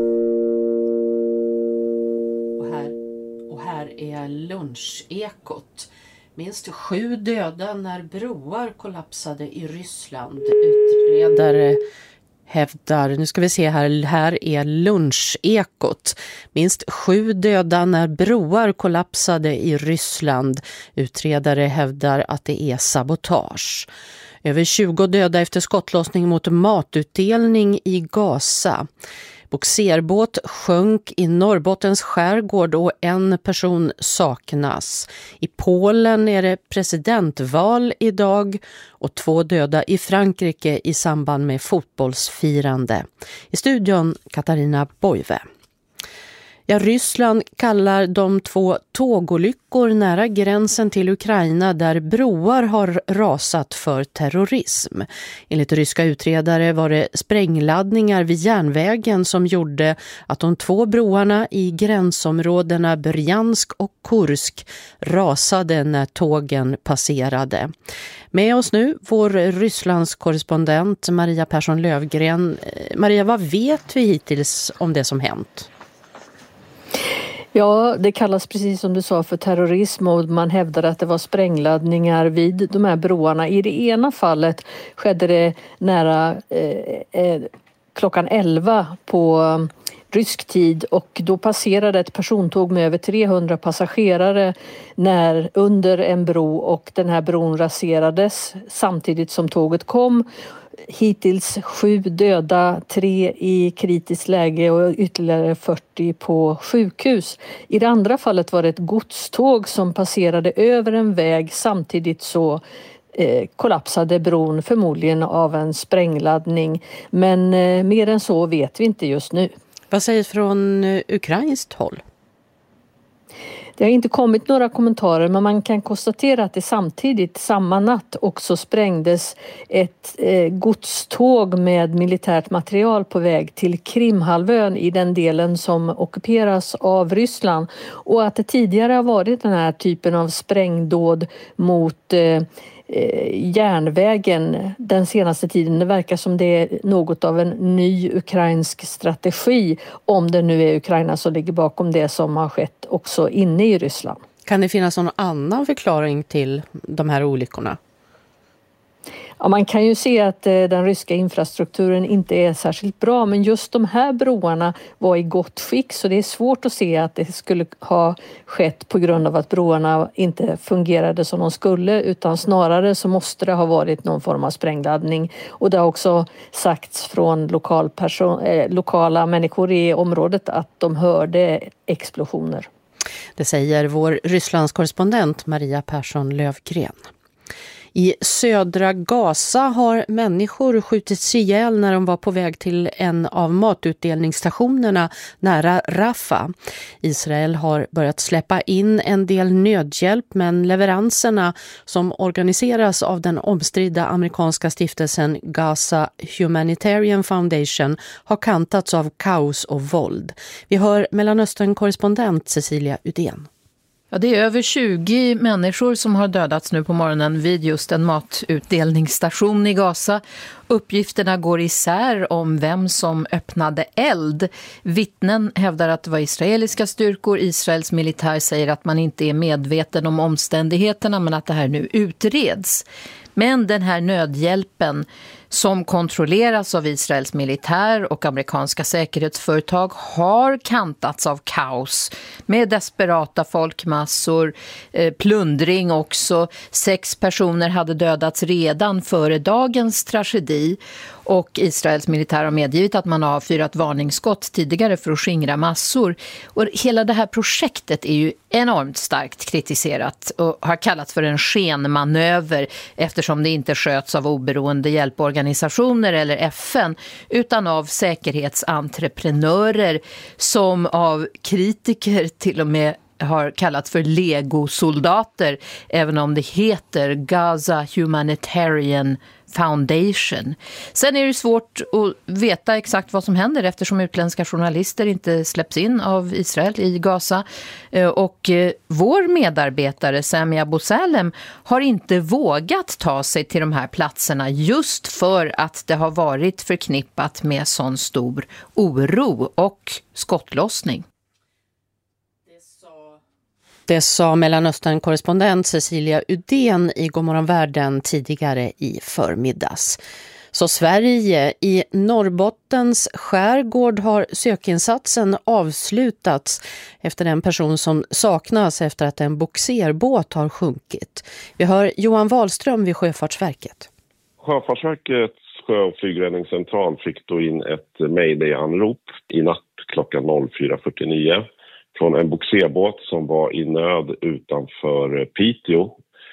Och här är lunchekot. Minst 7 döda när broar kollapsade i Ryssland. Utredare hävdar, nu ska vi se här är lunchekot. Minst 7 döda när broar kollapsade i Ryssland. Utredare hävdar att det är sabotage. Över 20 döda efter skottlossning mot matutdelning i Gaza. Boxerbåt sjönk i Norrbottens skärgård och en person saknas. I Polen är det presidentval idag och 2 döda i Frankrike i samband med fotbollsfirande. I studion Katarina Boive. Ja, Ryssland kallar de 2 tågolyckor nära gränsen till Ukraina där broar har rasat för terrorism. Enligt ryska utredare var det sprängladdningar vid järnvägen som gjorde att de 2 broarna i gränsområdena Bryansk och Kursk rasade när tågen passerade. Med oss nu vår Rysslands korrespondent Maria Persson Lövgren. Maria, vad vet vi hittills om det som hänt? Ja, det kallas precis som du sa för terrorism och man hävdar att det var sprängladdningar vid de här broarna. I det ena fallet skedde det nära klockan 11 på rysk tid och då passerade ett persontåg med över 300 passagerare under en bro och den här bron raserades samtidigt som tåget kom. Hittills 7 döda, 3 i kritiskt läge och ytterligare 40 på sjukhus. I det andra fallet var det ett godståg som passerade över en väg. Samtidigt så kollapsade bron förmodligen av en sprängladdning. Men mer än så vet vi inte just nu. Vad sägs från ukrainskt håll? Det har inte kommit några kommentarer men man kan konstatera att det samtidigt samma natt också sprängdes ett godståg med militärt material på väg till Krimhalvön i den delen som ockuperas av Ryssland och att det tidigare har varit den här typen av sprängdåd mot järnvägen den senaste tiden. Det verkar som det är något av en ny ukrainsk strategi om det nu är Ukraina som ligger bakom det som har skett också inne i Ryssland. Kan det finnas någon annan förklaring till de här olyckorna? Ja, man kan ju se att den ryska infrastrukturen inte är särskilt bra men just de här broarna var i gott skick så det är svårt att se att det skulle ha skett på grund av att broarna inte fungerade som de skulle utan snarare så måste det ha varit någon form av sprängladdning och det har också sagts från lokala människor i området att de hörde explosioner. Det säger vår Rysslandskorrespondent Maria Persson Lövgren. I södra Gaza har människor skjutits ihjäl när de var på väg till en av matutdelningsstationerna nära Rafah. Israel har börjat släppa in en del nödhjälp, men leveranserna som organiseras av den omstridda amerikanska stiftelsen Gaza Humanitarian Foundation har kantats av kaos och våld. Vi hör Mellanöstern-korrespondent Cecilia Udén. Ja, det är över 20 människor som har dödats nu på morgonen vid just en matutdelningsstation i Gaza. Uppgifterna går isär om vem som öppnade eld. Vittnen hävdar att det var israeliska styrkor. Israels militär säger att man inte är medveten om omständigheterna, men att det här nu utreds. Men den här nödhjälpen som kontrolleras av Israels militär och amerikanska säkerhetsföretag har kantats av kaos med desperata folkmassor, plundring också. 6 personer hade dödats redan före dagens tragedi och Israels militär har medgivit att man har fyrat varningsskott tidigare för att skingra massor. Och hela det här projektet är ju enormt starkt kritiserat och har kallats för en skenmanöver eftersom det inte sköts av oberoende hjälporganisationer eller FN utan av säkerhetsentreprenörer som av kritiker till och med har kallats för legosoldater, även om det heter Gaza Humanitarian Foundation. Sen är det svårt att veta exakt vad som händer eftersom utländska journalister inte släpps in av Israel i Gaza. Och vår medarbetare Sami Abu Salem har inte vågat ta sig till de här platserna just för att det har varit förknippat med sån stor oro och skottlossning. Det sa Mellanöstern-korrespondent Cecilia Udén i Godmorgon Världen tidigare i förmiddags. Så Sverige, i Norrbottens skärgård har sökinsatsen avslutats efter en person som saknas efter att en boxerbåt har sjunkit. Vi hör Johan Wahlström vid Sjöfartsverket. Sjöfartsverkets sjö- och flygräddningscentral fick då in ett mayday-anrop i natt klockan 04.49. Från en boxerbåt som var i nöd utanför Piteå.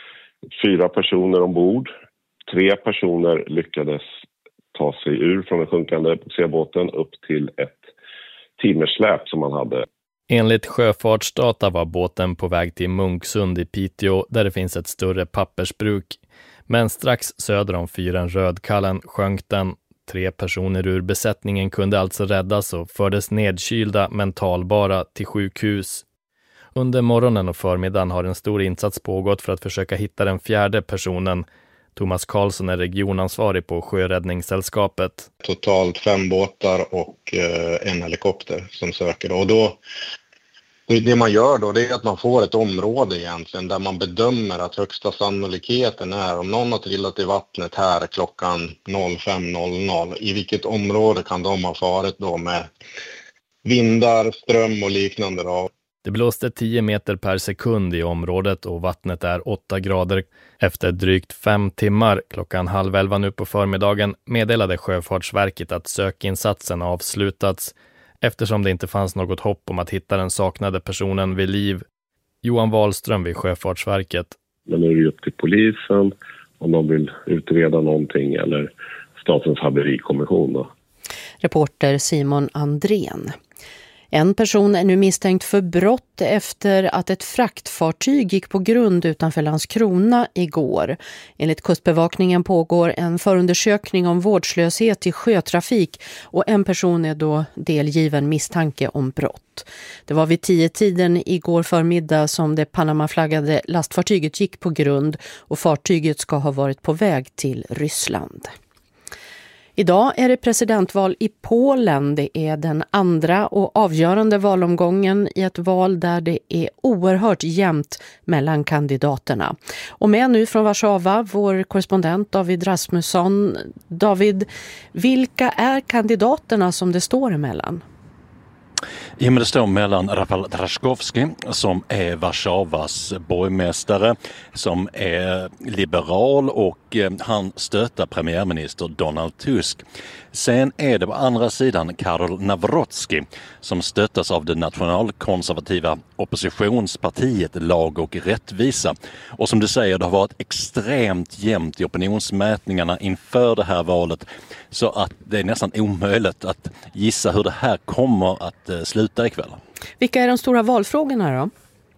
4 personer ombord. 3 personer lyckades ta sig ur från den sjunkande boxerbåten upp till ett timmersläp som man hade. Enligt Sjöfartsdata var båten på väg till Munksund i Piteå där det finns ett större pappersbruk. Men strax söder om fyren Rödkallen sjönk den. 3 personer ur besättningen kunde alltså räddas och fördes nedkylda men talbara till sjukhus. Under morgonen och förmiddagen har en stor insats pågått för att försöka hitta den 4:e personen. Thomas Karlsson är regionansvarig på Sjöräddningssällskapet. Totalt 5 båtar och en helikopter som söker. Och då, det man gör då, det är att man får ett område egentligen där man bedömer att högsta sannolikheten är om någon har trillat i vattnet här klockan 05.00. I vilket område kan de ha farit då med vindar, ström och liknande då? Det blåste 10 meter per sekund i området och vattnet är 8 grader. Efter drygt 5 timmar, klockan 10:30 nu på förmiddagen, meddelade Sjöfartsverket att sökinsatsen avslutats eftersom det inte fanns något hopp om att hitta den saknade personen vid liv. Johan Wahlström vid Sjöfartsverket. Men nu är det upp till polisen om de vill utreda någonting eller Statens haverikommission då. Reporter Simon Andrén. En person är nu misstänkt för brott efter att ett fraktfartyg gick på grund utanför Landskrona igår. Enligt Kustbevakningen pågår en förundersökning om vårdslöshet i sjötrafik och en person är då delgiven misstanke om brott. Det var vid 10-tiden igår förmiddag som det Panama-flaggade lastfartyget gick på grund och fartyget ska ha varit på väg till Ryssland. Idag är det presidentval i Polen. Det är den andra och avgörande valomgången i ett val där det är oerhört jämnt mellan kandidaterna. Och med nu från Warszawa, vår korrespondent David Rasmusson. David, vilka är kandidaterna som det står emellan? Ja, men det står mellan Rafal Trzaskowski som är Warszawas borgmästare, som är liberal och han stöttar premiärminister Donald Tusk. Sen är det på andra sidan Karol Nawrocki som stöttas av det nationalkonservativa oppositionspartiet Lag och rättvisa. Och som du säger, det har varit extremt jämnt i opinionsmätningarna inför det här valet, så att det är nästan omöjligt att gissa hur det här kommer att sluta ikväll. Vilka är de stora valfrågorna då?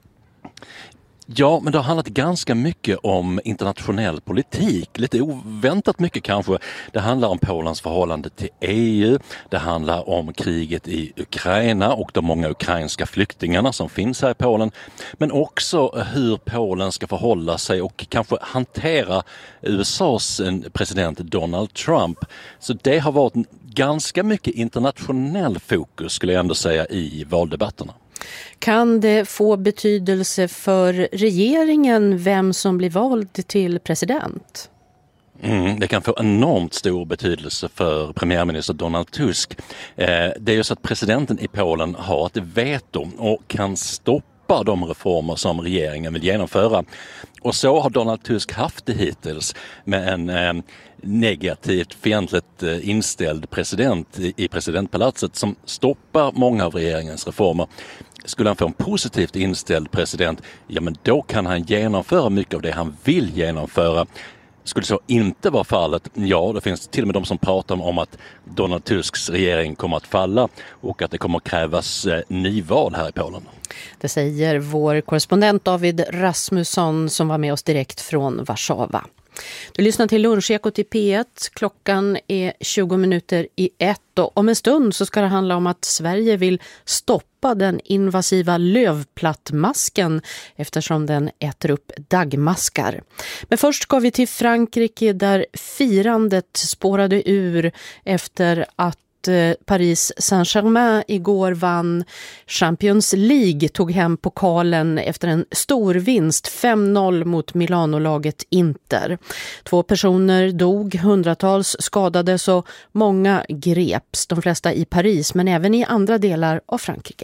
Ja, men det har handlat ganska mycket om internationell politik. Lite oväntat mycket kanske. Det handlar om Polens förhållande till EU. Det handlar om kriget i Ukraina och de många ukrainska flyktingarna som finns här i Polen. Men också hur Polen ska förhålla sig och kanske hantera USAs president Donald Trump. Så det har varit ganska mycket internationell fokus, skulle jag ändå säga, i valdebatterna. Kan det få betydelse för regeringen vem som blir vald till president? Det kan få enormt stor betydelse för premiärminister Donald Tusk. Det är ju så att presidenten i Polen har ett veto och kan stoppa de reformer som regeringen vill genomföra. Och så har Donald Tusk haft det hittills med en negativt fientligt inställd president i presidentpalatset som stoppar många av regeringens reformer. Skulle han få en positivt inställd president, ja men då kan han genomföra mycket av det han vill genomföra. Skulle så inte vara fallet, ja det finns till och med de som pratar om att Donald Tusks regering kommer att falla och att det kommer att krävas nyval här i Polen. Det säger vår korrespondent David Rasmusson som var med oss direkt från Warszawa. Du lyssnar till Lunchekot i P1. Klockan är 20:01 och om en stund så ska det handla om att Sverige vill stoppa den invasiva lövplattmasken eftersom den äter upp daggmaskar. Men först ska vi till Frankrike där firandet spårade ur efter att Paris Saint-Germain igår vann Champions League, tog hem pokalen efter en stor vinst 5-0 mot Milano-laget Inter. 2 personer dog, hundratals skadades och många greps, de flesta i Paris men även i andra delar av Frankrike.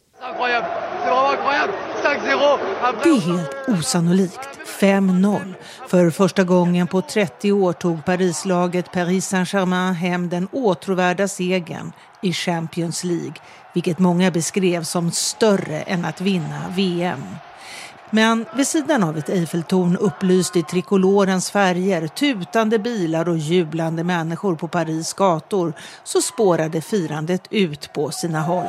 Det är helt osannolikt. 5-0. För första gången på 30 år tog Parislaget Paris Saint-Germain hem den åtråvärda segern i Champions League, vilket många beskrev som större än att vinna VM. Men vid sidan av ett Eiffeltorn upplyst i trikolorens färger, tutande bilar och jublande människor på Paris gator så spårade firandet ut på sina håll.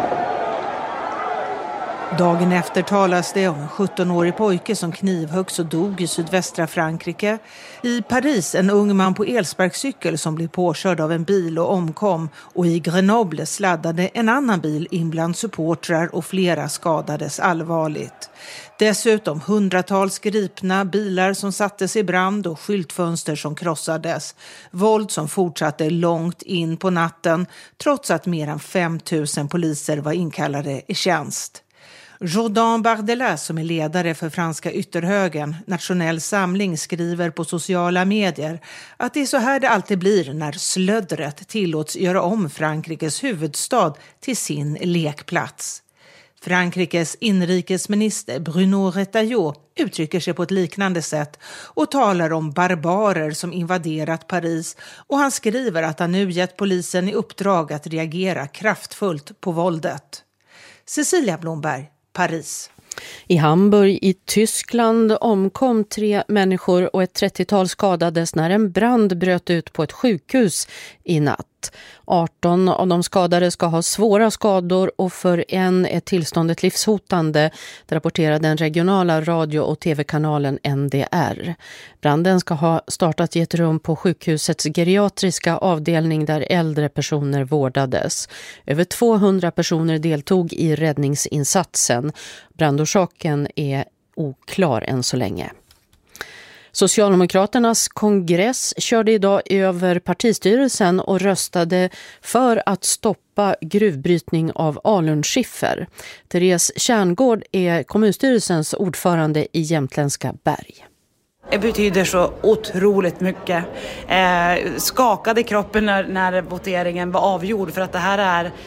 Dagen efter talas det om en 17-årig pojke som knivhöggs och dog i sydvästra Frankrike. I Paris en ung man på elsparkcykel som blev påkörd av en bil och omkom. Och i Grenoble sladdade en annan bil in bland supportrar och flera skadades allvarligt. Dessutom hundratals gripna, bilar som sattes i brand och skyltfönster som krossades. Våld som fortsatte långt in på natten trots att mer än 5 000 poliser var inkallade i tjänst. Jordan Bardella som är ledare för franska ytterhögern, Nationell samling, skriver på sociala medier att det är så här det alltid blir när slödret tillåts göra om Frankrikes huvudstad till sin lekplats. Frankrikes inrikesminister Bruno Retailleau uttrycker sig på ett liknande sätt och talar om barbarer som invaderat Paris och han skriver att han nu gett polisen i uppdrag att reagera kraftfullt på våldet. Cecilia Blomberg, Paris. I Hamburg i Tyskland omkom 3 människor och ett 30-tal skadades när en brand bröt ut på ett sjukhus i natt. 18 av de skadade ska ha svåra skador och för en är tillståndet livshotande, det rapporterar den regionala radio- och tv-kanalen NDR. Branden ska ha startat i ett rum på sjukhusets geriatriska avdelning där äldre personer vårdades. Över 200 personer deltog i räddningsinsatsen. Brandorsaken är oklar än så länge. Socialdemokraternas kongress körde idag över partistyrelsen och röstade för att stoppa gruvbrytning av alunskiffer. Therese Kärngård är kommunstyrelsens ordförande i Jämtländska Berg. Det betyder så otroligt mycket. Skakade kroppen när voteringen var avgjord för att det här är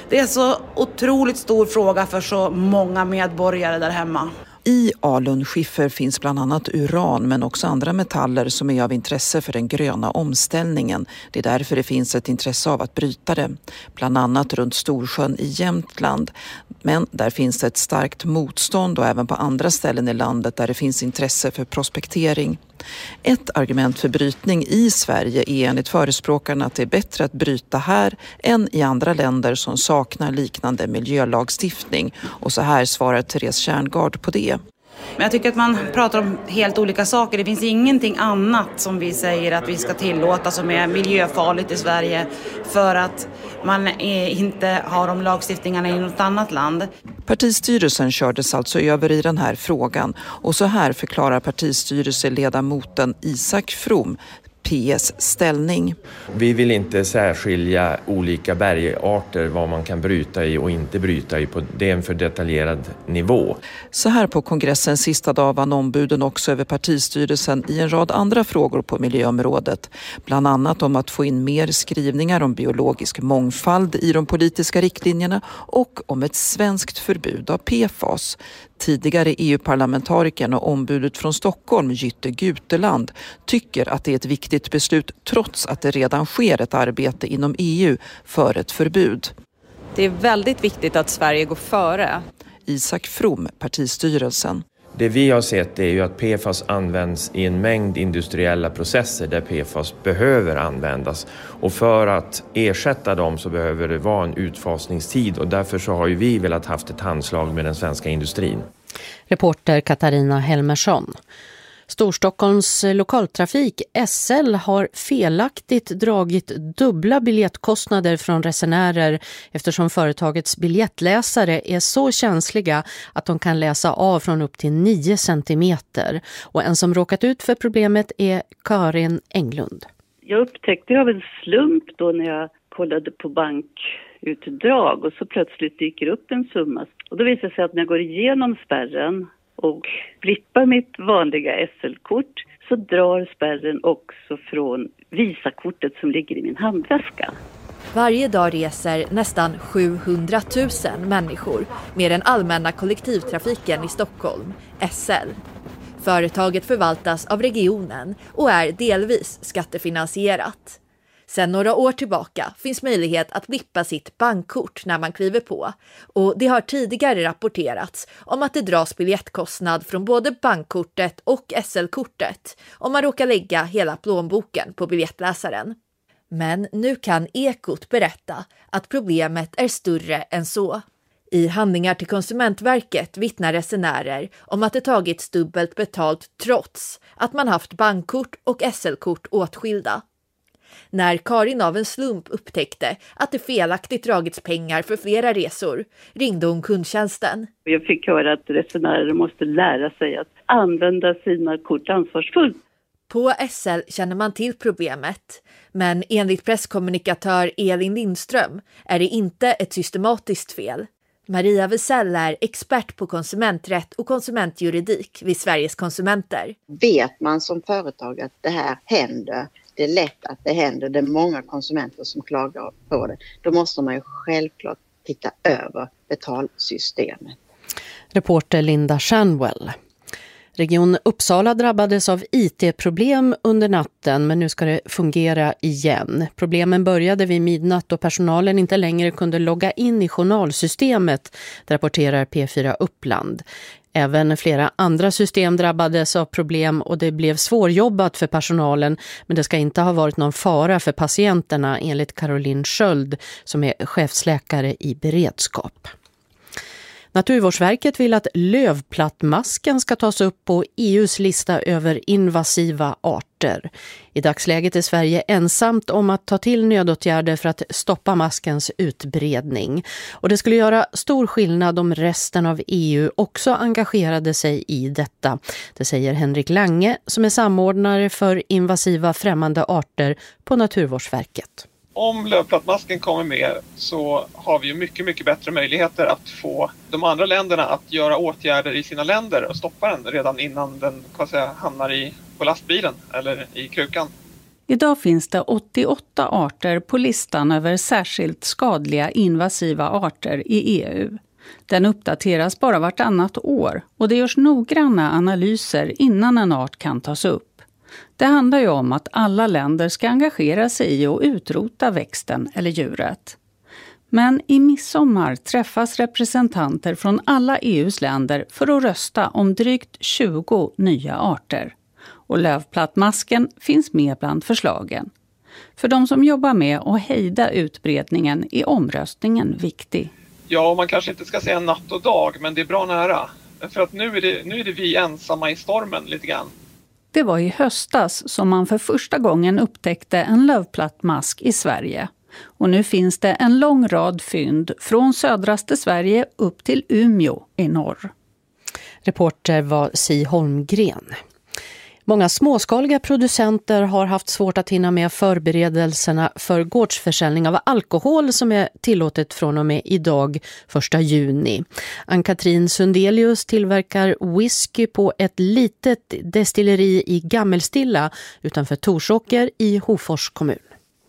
Det är så otroligt stor fråga för så många medborgare där hemma. I alunskiffer finns bland annat uran men också andra metaller som är av intresse för den gröna omställningen. Det är därför det finns ett intresse av att bryta det. Bland annat runt Storsjön i Jämtland. Men där finns ett starkt motstånd och även på andra ställen i landet där det finns intresse för prospektering. Ett argument för brytning i Sverige är enligt förespråkarna att det är bättre att bryta här än i andra länder som saknar liknande miljölagstiftning. Och så här svarar Therese Kärngard på det. Men jag tycker att man pratar om helt olika saker. Det finns ingenting annat som vi säger att vi ska tillåta som är miljöfarligt i Sverige för att man inte har de lagstiftningarna i något annat land. Partistyrelsen kördes alltså över i den här frågan och så här förklarar partistyrelseledamoten Isak From PS ställning. Vi vill inte särskilja olika bergarter, vad man kan bryta i och inte bryta i. Det är en för detaljerad nivå. Så här på kongressens sista dag vann ombuden också över partistyrelsen i en rad andra frågor på miljöområdet. Bland annat om att få in mer skrivningar om biologisk mångfald i de politiska riktlinjerna och om ett svenskt förbud av PFAS. Tidigare EU-parlamentarikern och ombudet från Stockholm, Jytte Guteland, tycker att det är ett viktigt beslut trots att det redan sker ett arbete inom EU för ett förbud. Det är väldigt viktigt att Sverige går före. Isak From, partistyrelsen. Det vi har sett är ju att PFAS används i en mängd industriella processer där PFAS behöver användas. Och för att ersätta dem så behöver det vara en utfasningstid och därför så har ju vi velat haft ett handslag med den svenska industrin. Reporter Katarina Helmersson. Storstockholms lokaltrafik SL har felaktigt dragit dubbla biljettkostnader från resenärer eftersom företagets biljettläsare är så känsliga att de kan läsa av från upp till 9 centimeter. Och en som råkat ut för problemet är Karin Englund. Jag upptäckte av en slump då när jag kollade på bankutdrag och så plötsligt dyker upp en summa. Och då visar det sig att när jag går igenom spärren och flippar mitt vanliga SL-kort så drar spärren också från Visa-kortet som ligger i min handväska. Varje dag reser nästan 700 000 människor med den allmänna kollektivtrafiken i Stockholm, SL. Företaget förvaltas av regionen och är delvis skattefinansierat. Sedan några år tillbaka finns möjlighet att blippa sitt bankkort när man kliver på och det har tidigare rapporterats om att det dras biljettkostnad från både bankkortet och SL-kortet om man råkar lägga hela plånboken på biljettläsaren. Men nu kan Ekot berätta att problemet är större än så. I handlingar till Konsumentverket vittnar resenärer om att det tagits dubbelt betalt trots att man haft bankkort och SL-kort åtskilda. När Karin av en slump upptäckte att det felaktigt dragits pengar för flera resor ringde hon kundtjänsten. Jag fick höra att resenärer måste lära sig att använda sina kort ansvarsfullt. På SL känner man till problemet, men enligt presskommunikatör Elin Lindström är det inte ett systematiskt fel. Maria Wesell är expert på konsumenträtt och konsumentjuridik vid Sveriges konsumenter. Vet man som företag att det här händer, det är lätt att det händer, det är många konsumenter som klagar på det, då måste man ju självklart titta över betalsystemet. Reporter Linda Shanwell. Region Uppsala drabbades av IT-problem under natten men nu ska det fungera igen. Problemen började vid midnatt då personalen inte längre kunde logga in i journalsystemet, rapporterar P4 Uppland. Även flera andra system drabbades av problem och det blev svårjobbat för personalen, men det ska inte ha varit någon fara för patienterna enligt Caroline Sköld som är chefsläkare i beredskap. Naturvårdsverket vill att lövplattmasken ska tas upp på EUs lista över invasiva arter. I dagsläget är Sverige ensamt om att ta till nödåtgärder för att stoppa maskens utbredning. Och det skulle göra stor skillnad om resten av EU också engagerade sig i detta. Det säger Henrik Lange som är samordnare för invasiva främmande arter på Naturvårdsverket. Om lövplattmasken kommer med så har vi ju mycket bättre möjligheter att få de andra länderna att göra åtgärder i sina länder och stoppa den redan innan den hamnar på lastbilen eller i krukan. Idag finns det 88 arter på listan över särskilt skadliga invasiva arter i EU. Den uppdateras bara vartannat år och det görs noggranna analyser innan en art kan tas upp. Det handlar ju om att alla länder ska engagera sig i att utrota växten eller djuret. Men i midsommar träffas representanter från alla EUs länder för att rösta om drygt 20 nya arter. Och lövplattmasken finns med bland förslagen. För de som jobbar med att hejda utbredningen är omröstningen viktig. Ja, man kanske inte ska säga natt och dag, men det är bra nära. För att nu är det vi ensamma i stormen lite grann. Det var i höstas som man för första gången upptäckte en lövplattmask i Sverige. Och nu finns det en lång rad fynd från södraste Sverige upp till Umeå i norr. Reporter var Si Holmgren. Många småskaliga producenter har haft svårt att hinna med förberedelserna för gårdsförsäljning av alkohol som är tillåtet från och med idag 1 juni. Ann-Katrin Sundelius tillverkar whisky på ett litet destilleri i Gammelstilla utanför Torsåker i Hofors kommun.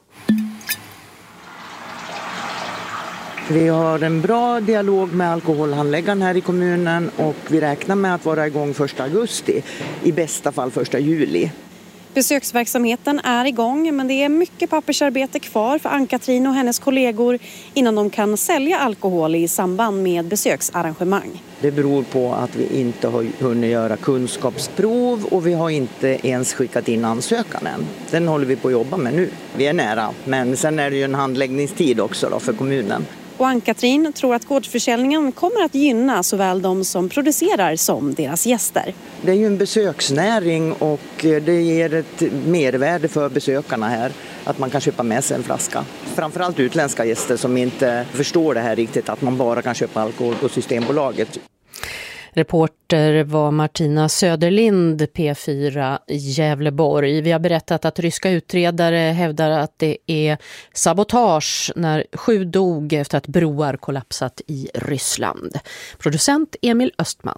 Vi har en bra dialog med alkoholhandläggaren här i kommunen och vi räknar med att vara igång 1 augusti, i bästa fall 1 juli. Besöksverksamheten är igång men det är mycket pappersarbete kvar för Ann-Katrin och hennes kollegor innan de kan sälja alkohol i samband med besöksarrangemang. Det beror på att vi inte har hunnit göra kunskapsprov och vi har inte ens skickat in ansökan än. Den håller vi på att jobba med nu. Vi är nära, men sen är det ju en handläggningstid också då för kommunen. Och Ann-Katrin tror att gårdsförsäljningen kommer att gynna såväl de som producerar som deras gäster. Det är ju en besöksnäring och det ger ett mervärde för besökarna här att man kan köpa med sig en flaska. Framförallt utländska gäster som inte förstår det här riktigt, att man bara kan köpa alkohol på Systembolaget. Reporter var Martina Söderlind, P4 Gävleborg. Vi har berättat att ryska utredare hävdar att det är sabotage när 7 dog efter att broar kollapsat i Ryssland. Producent Emil Östman.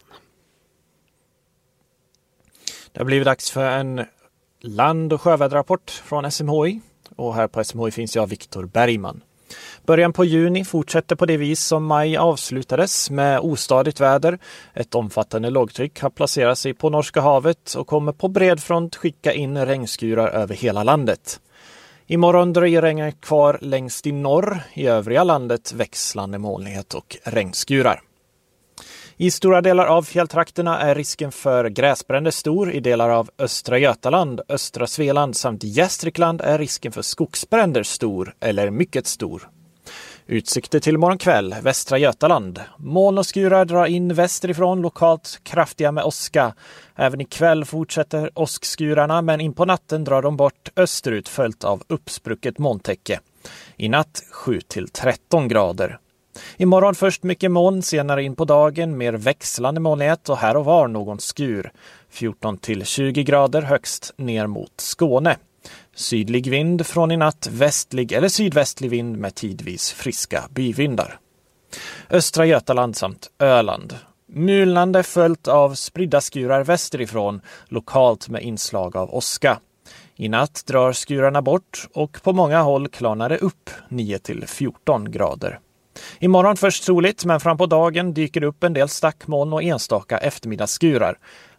Det har blivit dags för en land- och sjöväderrapport från SMHI. Och här på SMHI finns jag, Viktor Bergman. Början på juni fortsätter på det vis som maj avslutades med ostadigt väder. Ett omfattande lågtryck har placerat sig på Norska havet och kommer på bred front skicka in regnskurar över hela landet. Imorgon dröjer regnet kvar längst i norr, i övriga landet växlande molnighet och regnskurar. I stora delar av fjälltrakterna är risken för gräsbränder stor. I delar av östra Götaland, östra Svealand samt Gästrikland är risken för skogsbränder stor eller mycket stor. Utsikter till morgonkväll, västra Götaland. Moln och skurar drar in västerifrån, lokalt kraftiga med åska. Även ikväll fortsätter åskskurarna men in på natten drar de bort österut följt av uppsprucket molntäcke. I natt 7-13 grader. Imorgon först mycket moln, senare in på dagen mer växlande molnighet och här och var någon skur. 14-20 grader högst ner mot Skåne. Sydlig vind från i natt, västlig eller sydvästlig vind med tidvis friska byvindar. Östra Götaland samt Öland. Mulnande följt av spridda skurar västerifrån, lokalt med inslag av åska. I natt drar skurarna bort och på många håll klarnar det upp 9-14 grader. Imorgon först soligt men fram på dagen dyker upp en del stackmoln och enstaka eftermiddagsskurar.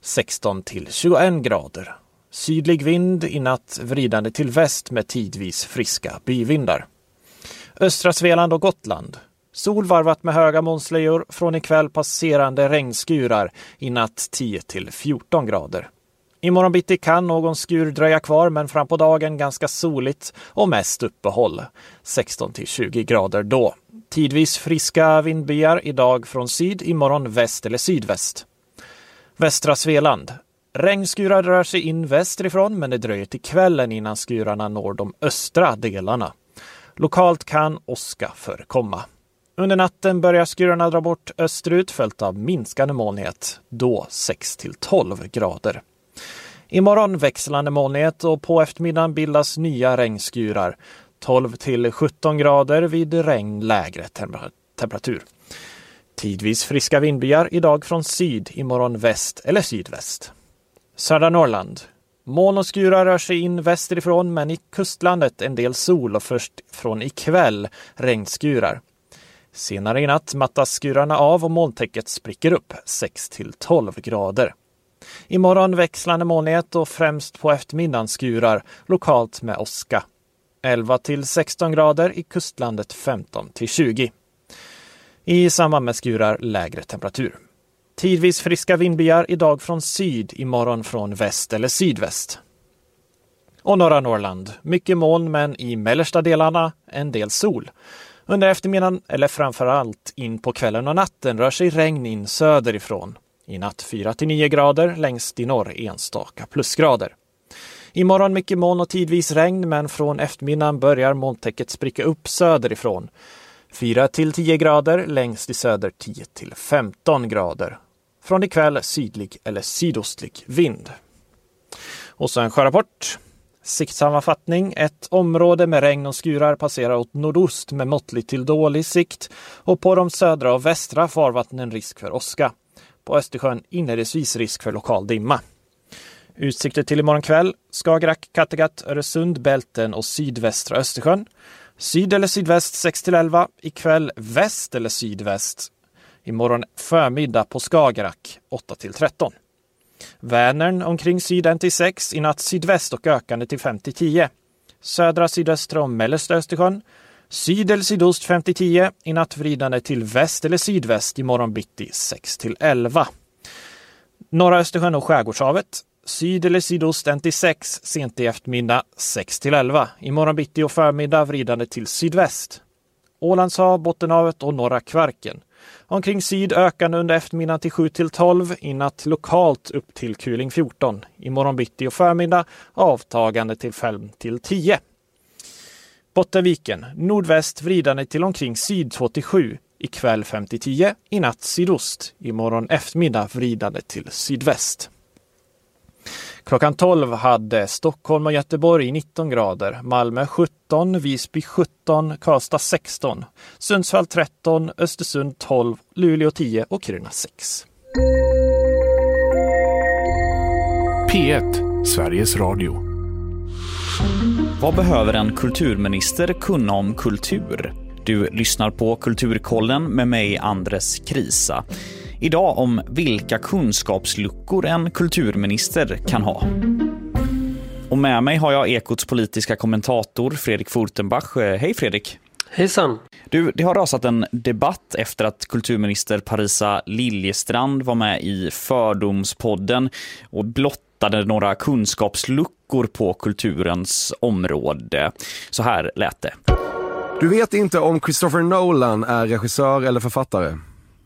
16-21 grader. Sydlig vind i natt vridande till väst med tidvis friska byvindar. Östra Svealand och Gotland. Sol varvat med höga molnslöjor, från ikväll passerande regnskurar i natt 10-14 grader. Imorgon bitti kan någon skur dröja kvar men fram på dagen ganska soligt och mest uppehåll. 16-20 grader då. Tidvis friska vindbyar idag från syd, imorgon väst eller sydväst. Västra Svealand. Regnskurar rör sig in västerifrån men det dröjer till kvällen innan skurarna når de östra delarna. Lokalt kan åska förekomma. Under natten börjar skurarna dra bort österut följt av minskande molnighet, då 6-12 grader. Imorgon växlande molnighet och på eftermiddagen bildas nya regnskurar. 12-17 grader vid regn lägre temperatur. Tidvis friska vindbyar idag från syd, imorgon väst eller sydväst. Södra Norrland. Moln och skurar rör sig in västerifrån, men i kustlandet en del sol och först från ikväll regnskurar. Senare i natt mattas skurarna av och molntäcket spricker upp 6-12 grader. Imorgon växlande molnighet och främst på eftermiddagen skurar, lokalt med åska. 11-16 grader, i kustlandet 15-20. I samband med skurar lägre temperatur. Tidvis friska vindbyar idag från syd, imorgon från väst eller sydväst. Och norra Norrland, mycket moln men i mellersta delarna en del sol. Under eftermiddagen eller framförallt in på kvällen och natten rör sig regn in söderifrån. I natt 4-9 grader, längst i norr enstaka plusgrader. Imorgon mycket moln och tidvis regn, men från eftermiddagen börjar molntäcket spricka upp söderifrån. 4-10 grader, längst i söder 10-15 grader. Från ikväll sydlig eller sydostlig vind. Och så en sjörapport. Siktsammanfattning. Ett område med regn och skurar passerar åt nordost med måttlig till dålig sikt. Och på de södra och västra farvattnen risk för åska. På Östersjön inledningsvis risk för lokal dimma. Utsikter till imorgon kväll. Skagerrak, Kattegatt, Öresund, Bälten och sydvästra Östersjön. Syd eller sydväst 6-11. Ikväll väst eller sydväst. Imorgon förmiddag på Skagerrak 8-13. Vänern omkring syd 1-6. I natt sydväst och ökande till 5-10. Södra, sydöstra och mellersta Östersjön. Syd eller sydost 5-10. I natt vridande till väst eller sydväst. Imorgon bitti 6-11. Norra Östersjön och Skärgårdshavet. Syd eller sydost 1-6. Sent i eftermiddag 6-11. Imorgon bitti och förmiddag vridande till sydväst. Ålandshav, Bottenhavet och norra Kvarken. Omkring syd ökande under eftermiddagen till 7-12. I natt lokalt upp till kuling 14. Imorgon bitti och förmiddag avtagande till 5-10. Bottenviken, nordväst vridande till omkring syd 2-7. Ikväll 5-10. I natt sydost. Imorgon eftermiddag vridande till sydväst. Klockan 12 hade Stockholm och Göteborg 19 grader, Malmö 17, Visby 17, Karlstad 16, Sundsvall 13, Östersund 12, Luleå 10 och Kiruna 6. P1, Sveriges Radio. Vad behöver en kulturminister kunna om kultur? Du lyssnar på Kulturkollen med mig, Andres Krisa. Idag om vilka kunskapsluckor en kulturminister kan ha. Och med mig har jag Ekots politiska kommentator Fredrik Fortenbach. Hej Fredrik! Hejsan! Du, det har rasat en debatt efter att kulturminister Parisa Liljestrand var med i Fördomspodden och blottade några kunskapsluckor på kulturens område. Så här lät det. Du vet inte om Christopher Nolan är regissör eller författare?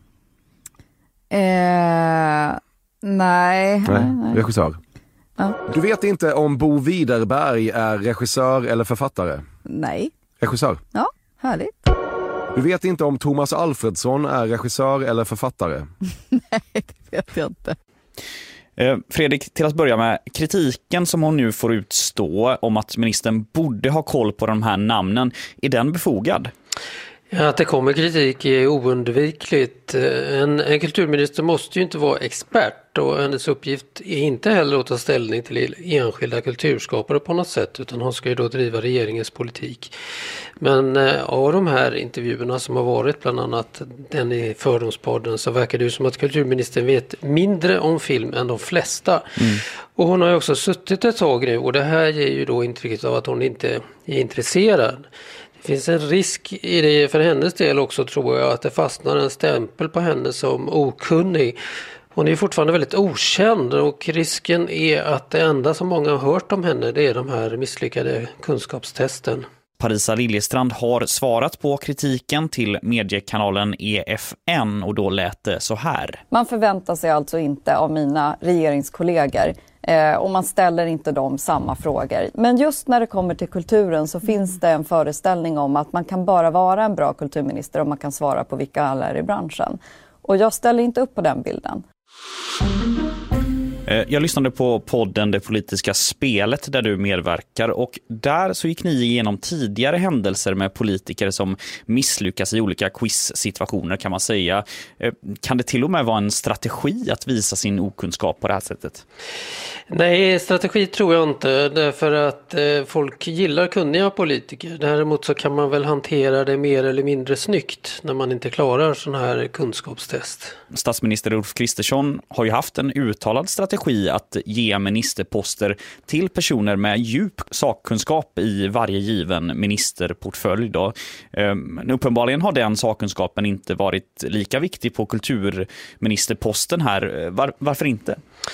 Nej. Regissör. Ja. Du vet inte om Bo Widerberg är regissör eller författare? Nej. Regissör. Ja, härligt. Du vet inte om Thomas Alfredsson är regissör eller författare? Nej, det vet jag inte. Fredrik, till att börja med, kritiken som hon nu får utstå om att ministern borde ha koll på de här namnen, är den befogad? Ja, att det kommer kritik är oundvikligt. En kulturminister måste ju inte vara expert och hennes uppgift är inte heller att ta ställning till enskilda kulturskapare på något sätt, utan hon ska ju då driva regeringens politik. Men av de här intervjuerna som har varit, bland annat den i Fördomspodden, så verkar det ju som att kulturministern vet mindre om film än de flesta. Och hon har ju också suttit ett tag nu och det här ger ju då intrycket av att hon inte är intresserad. Det finns en risk i det för hennes del också, tror jag, att det fastnar en stämpel på henne som okunnig. Hon är fortfarande väldigt okänd och risken är att det enda som många har hört om henne, det är de här misslyckade kunskapstesten. Parisa Liljestrand har svarat på kritiken till mediekanalen EFN och då lät det så här. Man förväntar sig alltså inte av mina regeringskollegor och man ställer inte dem samma frågor. Men just när det kommer till kulturen så finns det en föreställning om att man kan bara vara en bra kulturminister om man kan svara på vilka alla är i branschen. Och jag ställer inte upp på den bilden. Jag lyssnade på podden Det politiska spelet där du medverkar och där så gick ni igenom tidigare händelser med politiker som misslyckas i olika quiz-situationer kan man säga. Kan det till och med vara en strategi att visa sin okunskap på det här sättet? Nej, strategi tror jag inte, därför att folk gillar kunniga politiker. Däremot så kan man väl hantera det mer eller mindre snyggt när man inte klarar sådana här kunskapstest. Statsminister Ulf Kristersson har ju haft en uttalad strategi att ge ministerposter till personer med djup sakkunskap i varje given ministerportfölj. Då. Uppenbarligen har den sakkunskapen inte varit lika viktig på kulturministerposten här. Varför inte?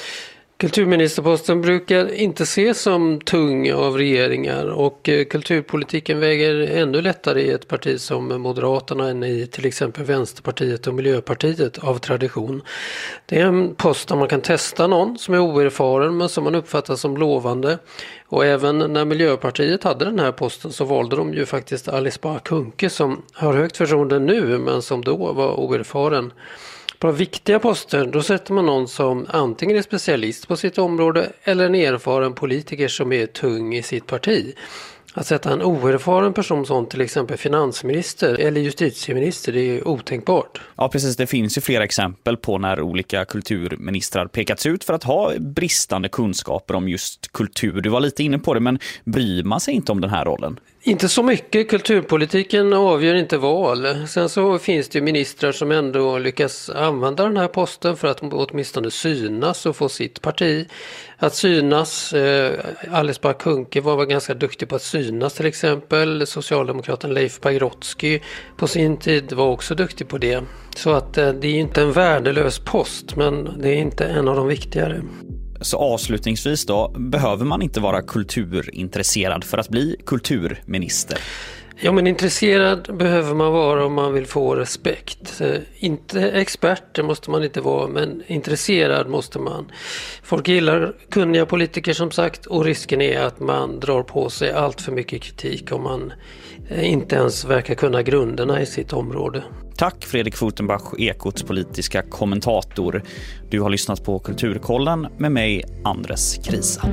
Kulturministerposten brukar inte ses som tung av regeringar och kulturpolitiken väger ännu lättare i ett parti som Moderaterna än i till exempel Vänsterpartiet och Miljöpartiet av tradition. Det är en post där man kan testa någon som är oerfaren men som man uppfattar som lovande. Och även när Miljöpartiet hade den här posten så valde de ju faktiskt Alice Bah Kuhnke som har högt förtroende nu men som då var oerfaren. På viktiga poster då sätter man någon som antingen är specialist på sitt område eller en erfaren politiker som är tung i sitt parti. Att sätta en oerfaren person som till exempel finansminister eller justitieminister, det är otänkbart. Ja precis, det finns ju flera exempel på när olika kulturministrar pekats ut för att ha bristande kunskaper om just kultur. Du var lite inne på det, men bryr man sig inte om den här rollen? Inte så mycket. Kulturpolitiken avgör inte val. Sen så finns det ju ministrar som ändå lyckas använda den här posten för att åtminstone synas och få sitt parti att synas. Alice Bah Kuhnke var ganska duktig på att synas till exempel. Socialdemokraten Leif Pagrotsky på sin tid var också duktig på det. Så att det är inte en värdelös post, men det är inte en av de viktigare. Så avslutningsvis då, behöver man inte vara kulturintresserad för att bli kulturminister? Ja, men intresserad behöver man vara om man vill få respekt. Inte expert, det måste man inte vara, men intresserad måste man. Folk gillar kunniga politiker som sagt och risken är att man drar på sig allt för mycket kritik om man inte ens verkar kunna grunderna i sitt område. Tack Fredrik Fotenbach, Ekots politiska kommentator. Du har lyssnat på Kulturkollen med mig, Andres Krisa.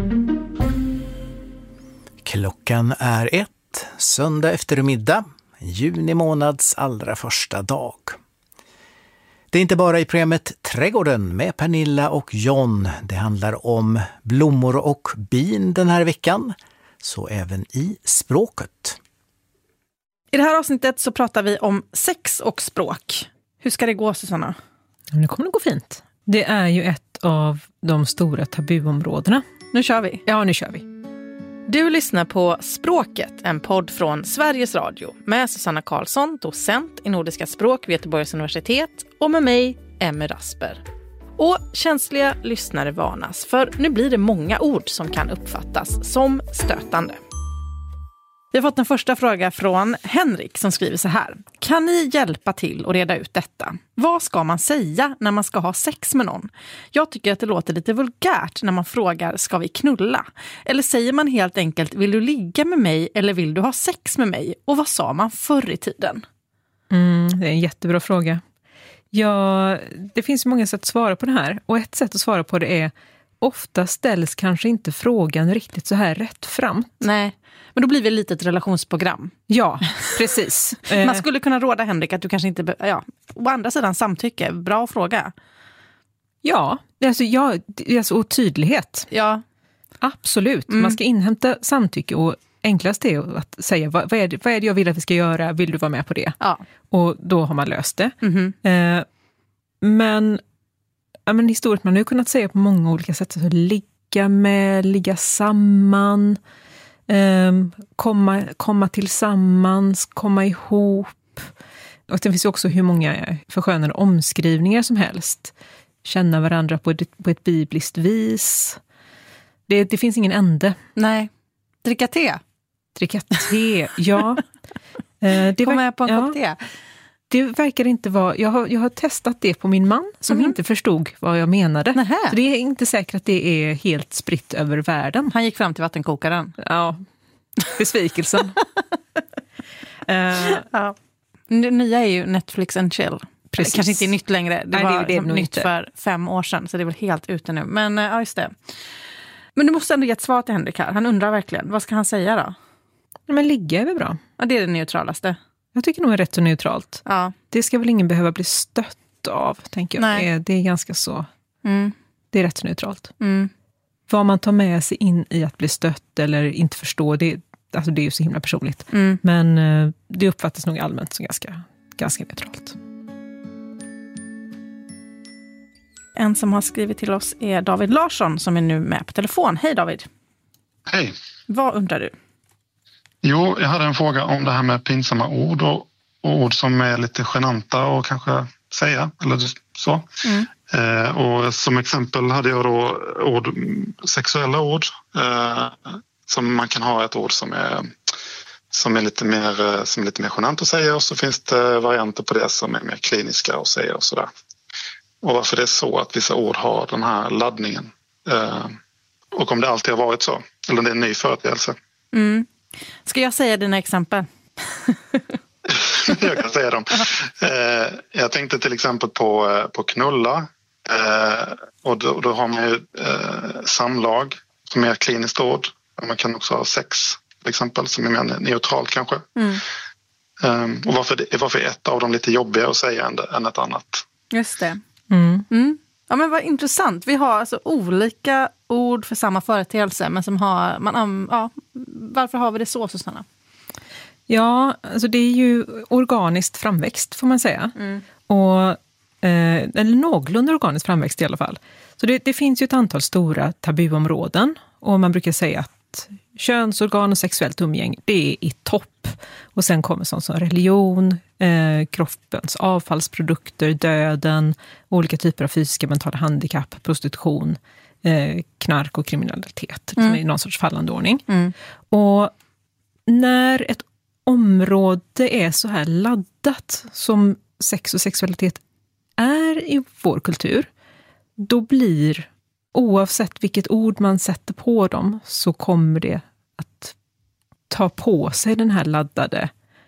Klockan är 1, söndag eftermiddag, juni månads allra första dag. Det är inte bara i programmet Trädgården med Pernilla och John. Det handlar om blommor och bin den här veckan, så även i språket. I det här avsnittet så pratar vi om sex och språk. Hur ska det gå, Susanna? Nu kommer det gå fint. Det är ju ett av de stora tabuområdena. Nu kör vi. Ja, nu kör vi. Du lyssnar på Språket, en podd från Sveriges Radio med Susanna Karlsson, docent i nordiska språk vid Göteborgs universitet och med mig, Emmy Rasper. Och känsliga lyssnare varnas, för nu blir det många ord som kan uppfattas som stötande. Vi har fått en första fråga från Henrik som skriver så här. Kan ni hjälpa till att reda ut detta? Vad ska man säga när man ska ha sex med någon? Jag tycker att det låter lite vulgärt när man frågar, ska vi knulla? Eller säger man helt enkelt, vill du ligga med mig eller vill du ha sex med mig? Och vad sa man förr i tiden? Det är en jättebra fråga. Ja, det finns många sätt att svara på det här. Och ett sätt att svara på det är, ofta ställs kanske inte frågan riktigt så här rätt fram. Nej, men då blir det lite ett relationsprogram. Ja, precis. Man skulle kunna råda Henrik att du kanske inte... Å andra sidan samtycke, bra fråga. Ja, och tydlighet. Ja. Absolut, man ska inhämta samtycke och enklast är att säga vad är det jag vill att vi ska göra, vill du vara med på det? Ja. Och då har man löst det. Men historiskt man har ju kunnat säga på många olika sätt, så ligga med, ligga samman, komma tillsammans, komma ihop. Och det finns ju också hur många förskönande omskrivningar som helst. Känna varandra på ett bibliskt vis. Det finns ingen ände. Nej. Dricka te, ja. Kom med på en kopp te. Det verkar inte vara... Jag har testat det på min man som inte förstod vad jag menade. Så det är inte säkert att det är helt spritt över världen. Han gick fram till vattenkokaren. Ja, besvikelsen. Ja. Det nya är ju Netflix and chill. Det kanske inte är nytt längre. Det var det nytt inte. för 5 år sedan, så det är väl helt ute nu. Men ja, just det. Men du måste ändå ge ett svar till Henrik här. Han undrar verkligen, vad ska han säga då? Men ligga är väl bra. Ja, det är det neutralaste. Jag tycker nog är rätt så neutralt. Ja. Det ska väl ingen behöva bli stött av, tänker jag. Nej. Det är ganska så. Det är rätt så neutralt. Mm. Vad man tar med sig in i att bli stött eller inte förstå, det är ju så himla personligt. Men det uppfattas nog allmänt som ganska neutralt. En som har skrivit till oss är David Larsson som är nu med på telefon. Hej David! Hej! Vad undrar du? Jo, jag hade en fråga om det här med pinsamma ord och ord som är lite genanta och kanske säga eller så. Och som exempel hade jag då sexuella ord. Som man kan ha ett ord som är lite mer genant att säga, och så finns det varianter på det som är mer kliniska att säga och sådär. Och varför det är så att vissa ord har den här laddningen. Och om det alltid har varit så. Eller om det är en ny företeelse. Ska jag säga dina exempel? Jag kan säga dem. Jag tänkte till exempel på knulla. Och då har man ju samlag som är ett kliniskt ord. Man kan också ha sex till exempel som är mer neutralt kanske. Och varför är ett av dem lite jobbigare att säga än ett annat? Just det. Ja, men vad intressant. Vi har alltså olika ord för samma företeelse, men som har varför har vi det så, Susanna? Ja, alltså det är ju organiskt framväxt får man säga. Och eller någorlunda organisk framväxt i alla fall. Så det finns ju ett antal stora tabuområden, och man brukar säga att könsorgan och sexuellt umgäng, det är i topp. Och sen kommer sånt som religion, kroppens avfallsprodukter, döden, olika typer av fysiska mentala handikapp, prostitution, knark och kriminalitet som är någon sorts fallande ordning. Och när ett område är så här laddat som sex och sexualitet är i vår kultur, då blir, oavsett vilket ord man sätter på dem, så kommer det att ta på sig den här laddade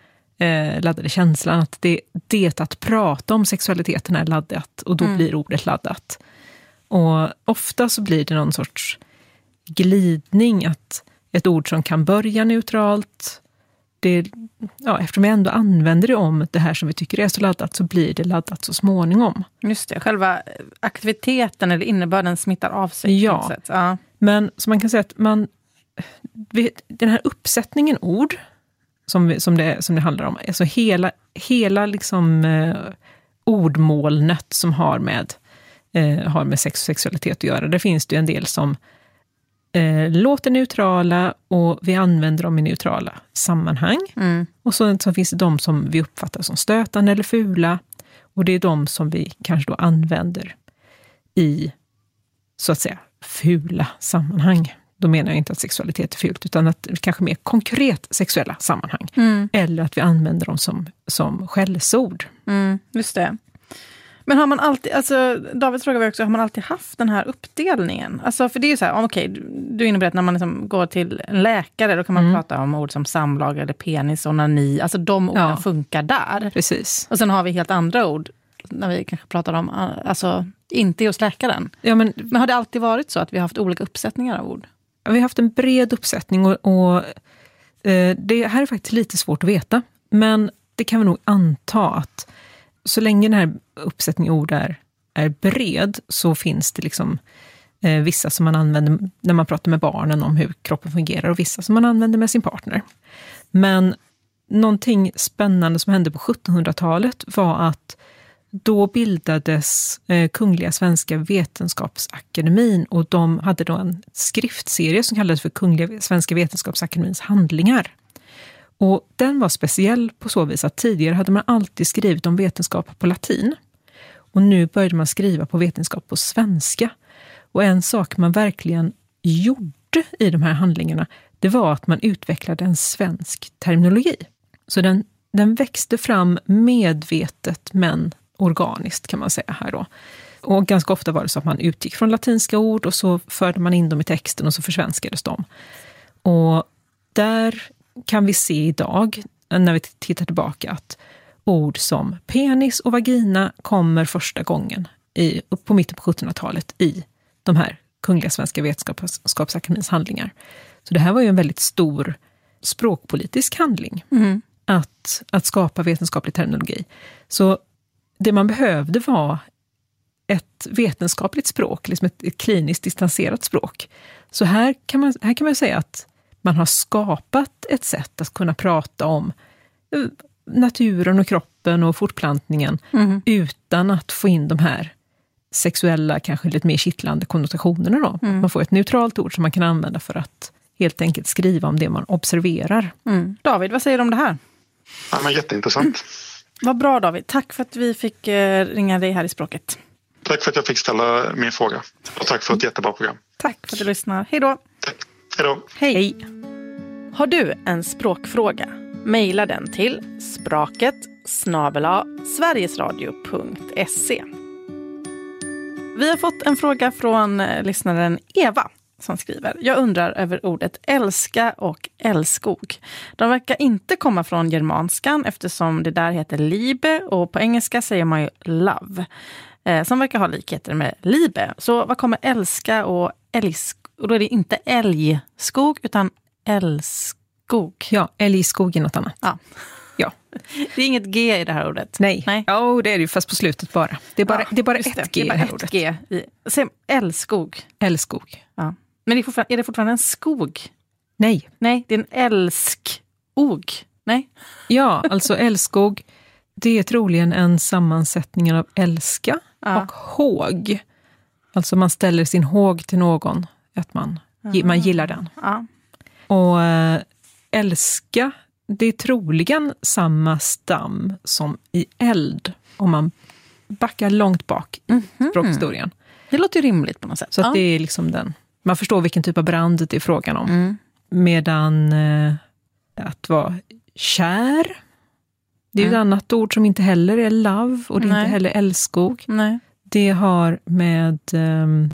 känslan att det att prata om sexualiteten är laddat, och då blir ordet laddat. Och ofta så blir det någon sorts glidning, att ett ord som kan börja neutralt, eftersom vi ändå använder det om det här som vi tycker är så laddat, så blir det laddat så småningom. Just det, själva aktiviteten eller innebörden smittar av sig. Ja, men så man kan säga att den här uppsättningen ord som det handlar om, alltså hela liksom ordmolnet som har med sex och sexualitet att göra. Det finns det ju en del som låter neutrala, och vi använder dem i neutrala sammanhang. Och så finns det de som vi uppfattar som stötande eller fula, och det är de som vi kanske då använder i, så att säga, fula sammanhang. Då menar jag inte att sexualitet är fult, utan att kanske mer konkret sexuella sammanhang. Eller att vi använder dem som skällsord. Just det. Men har man alltid, alltså David frågar också, har man alltid haft den här uppdelningen? Alltså för det är ju så här, okej, du innebär att när man liksom går till en läkare, då kan man prata om ord som samlag eller penis, onani, alltså de orden funkar där. Precis. Och sen har vi helt andra ord när vi kanske pratar om, alltså inte hos läkaren. Ja, men har det alltid varit så att vi har haft olika uppsättningar av ord? Vi har haft en bred uppsättning, och det här är faktiskt lite svårt att veta. Men det kan vi nog anta att så länge den här uppsättningen ord är bred, så finns det liksom vissa som man använder när man pratar med barnen om hur kroppen fungerar, och vissa som man använder med sin partner. Men någonting spännande som hände på 1700-talet var att då bildades Kungliga Svenska Vetenskapsakademin, och de hade då en skriftserie som kallades för Kungliga Svenska Vetenskapsakademins handlingar. Och den var speciell på så vis att tidigare hade man alltid skrivit om vetenskap på latin. Och nu började man skriva på vetenskap på svenska. Och en sak man verkligen gjorde i de här handlingarna, det var att man utvecklade en svensk terminologi. Så den växte fram medvetet men organiskt, kan man säga här då. Och ganska ofta var det så att man utgick från latinska ord, och så förde man in dem i texten, och så försvenskades de. Och där kan vi se idag, när vi tittar tillbaka, att ord som penis och vagina kommer första gången på mitten på 1700-talet i de här Kungliga Svenska Vetenskapsakademins handlingar. Så det här var ju en väldigt stor språkpolitisk handling. Att skapa vetenskaplig terminologi. Så det man behövde var ett vetenskapligt språk, liksom ett kliniskt distanserat språk. Så här kan man säga att man har skapat ett sätt att kunna prata om naturen och kroppen och fortplantningen utan att få in de här sexuella, kanske lite mer kittlande konnotationerna då. Man får ett neutralt ord som man kan använda för att helt enkelt skriva om det man observerar. David, vad säger du om det här? Ja, men jätteintressant. Vad bra, David. Tack för att vi fick ringa dig här i Språket. Tack för att jag fick ställa min fråga. Och tack för ett jättebra program. Tack för att du lyssnar. Hej då. Hej då. Hej. Har du en språkfråga? Maila den till spraket@sverigesradio.se. Vi har fått en fråga från lyssnaren Eva som skriver: jag undrar över ordet älska och älskog. De verkar inte komma från germanskan eftersom det där heter liebe och på engelska säger man ju love. Som verkar ha likheter med liebe. Så vad kommer älska och älskog? Och då är det inte älgskog utan älskog. Ja, älgskog är något annat. Ja. Det är inget G i det här ordet. Nej. Ja, det är det ju, fast på slutet bara. Det är bara ett G i det här ordet. Älskog. Älskog. Ja. Men är det fortfarande en skog? Nej. Nej, det är en älskog. Nej. Ja, alltså älskog, det är troligen en sammansättning av älska och håg. Alltså man ställer sin håg till någon, att man gillar den. Ja. Och älska, det är troligen samma stam som i eld, om man backar långt bak i språkhistorien. Det låter ju rimligt på något sätt. Så att det är liksom den. Man förstår vilken typ av brand det är frågan om. Medan att vara kär, det är ett annat ord som inte heller är love och det är inte heller älskog. Nej. Det har med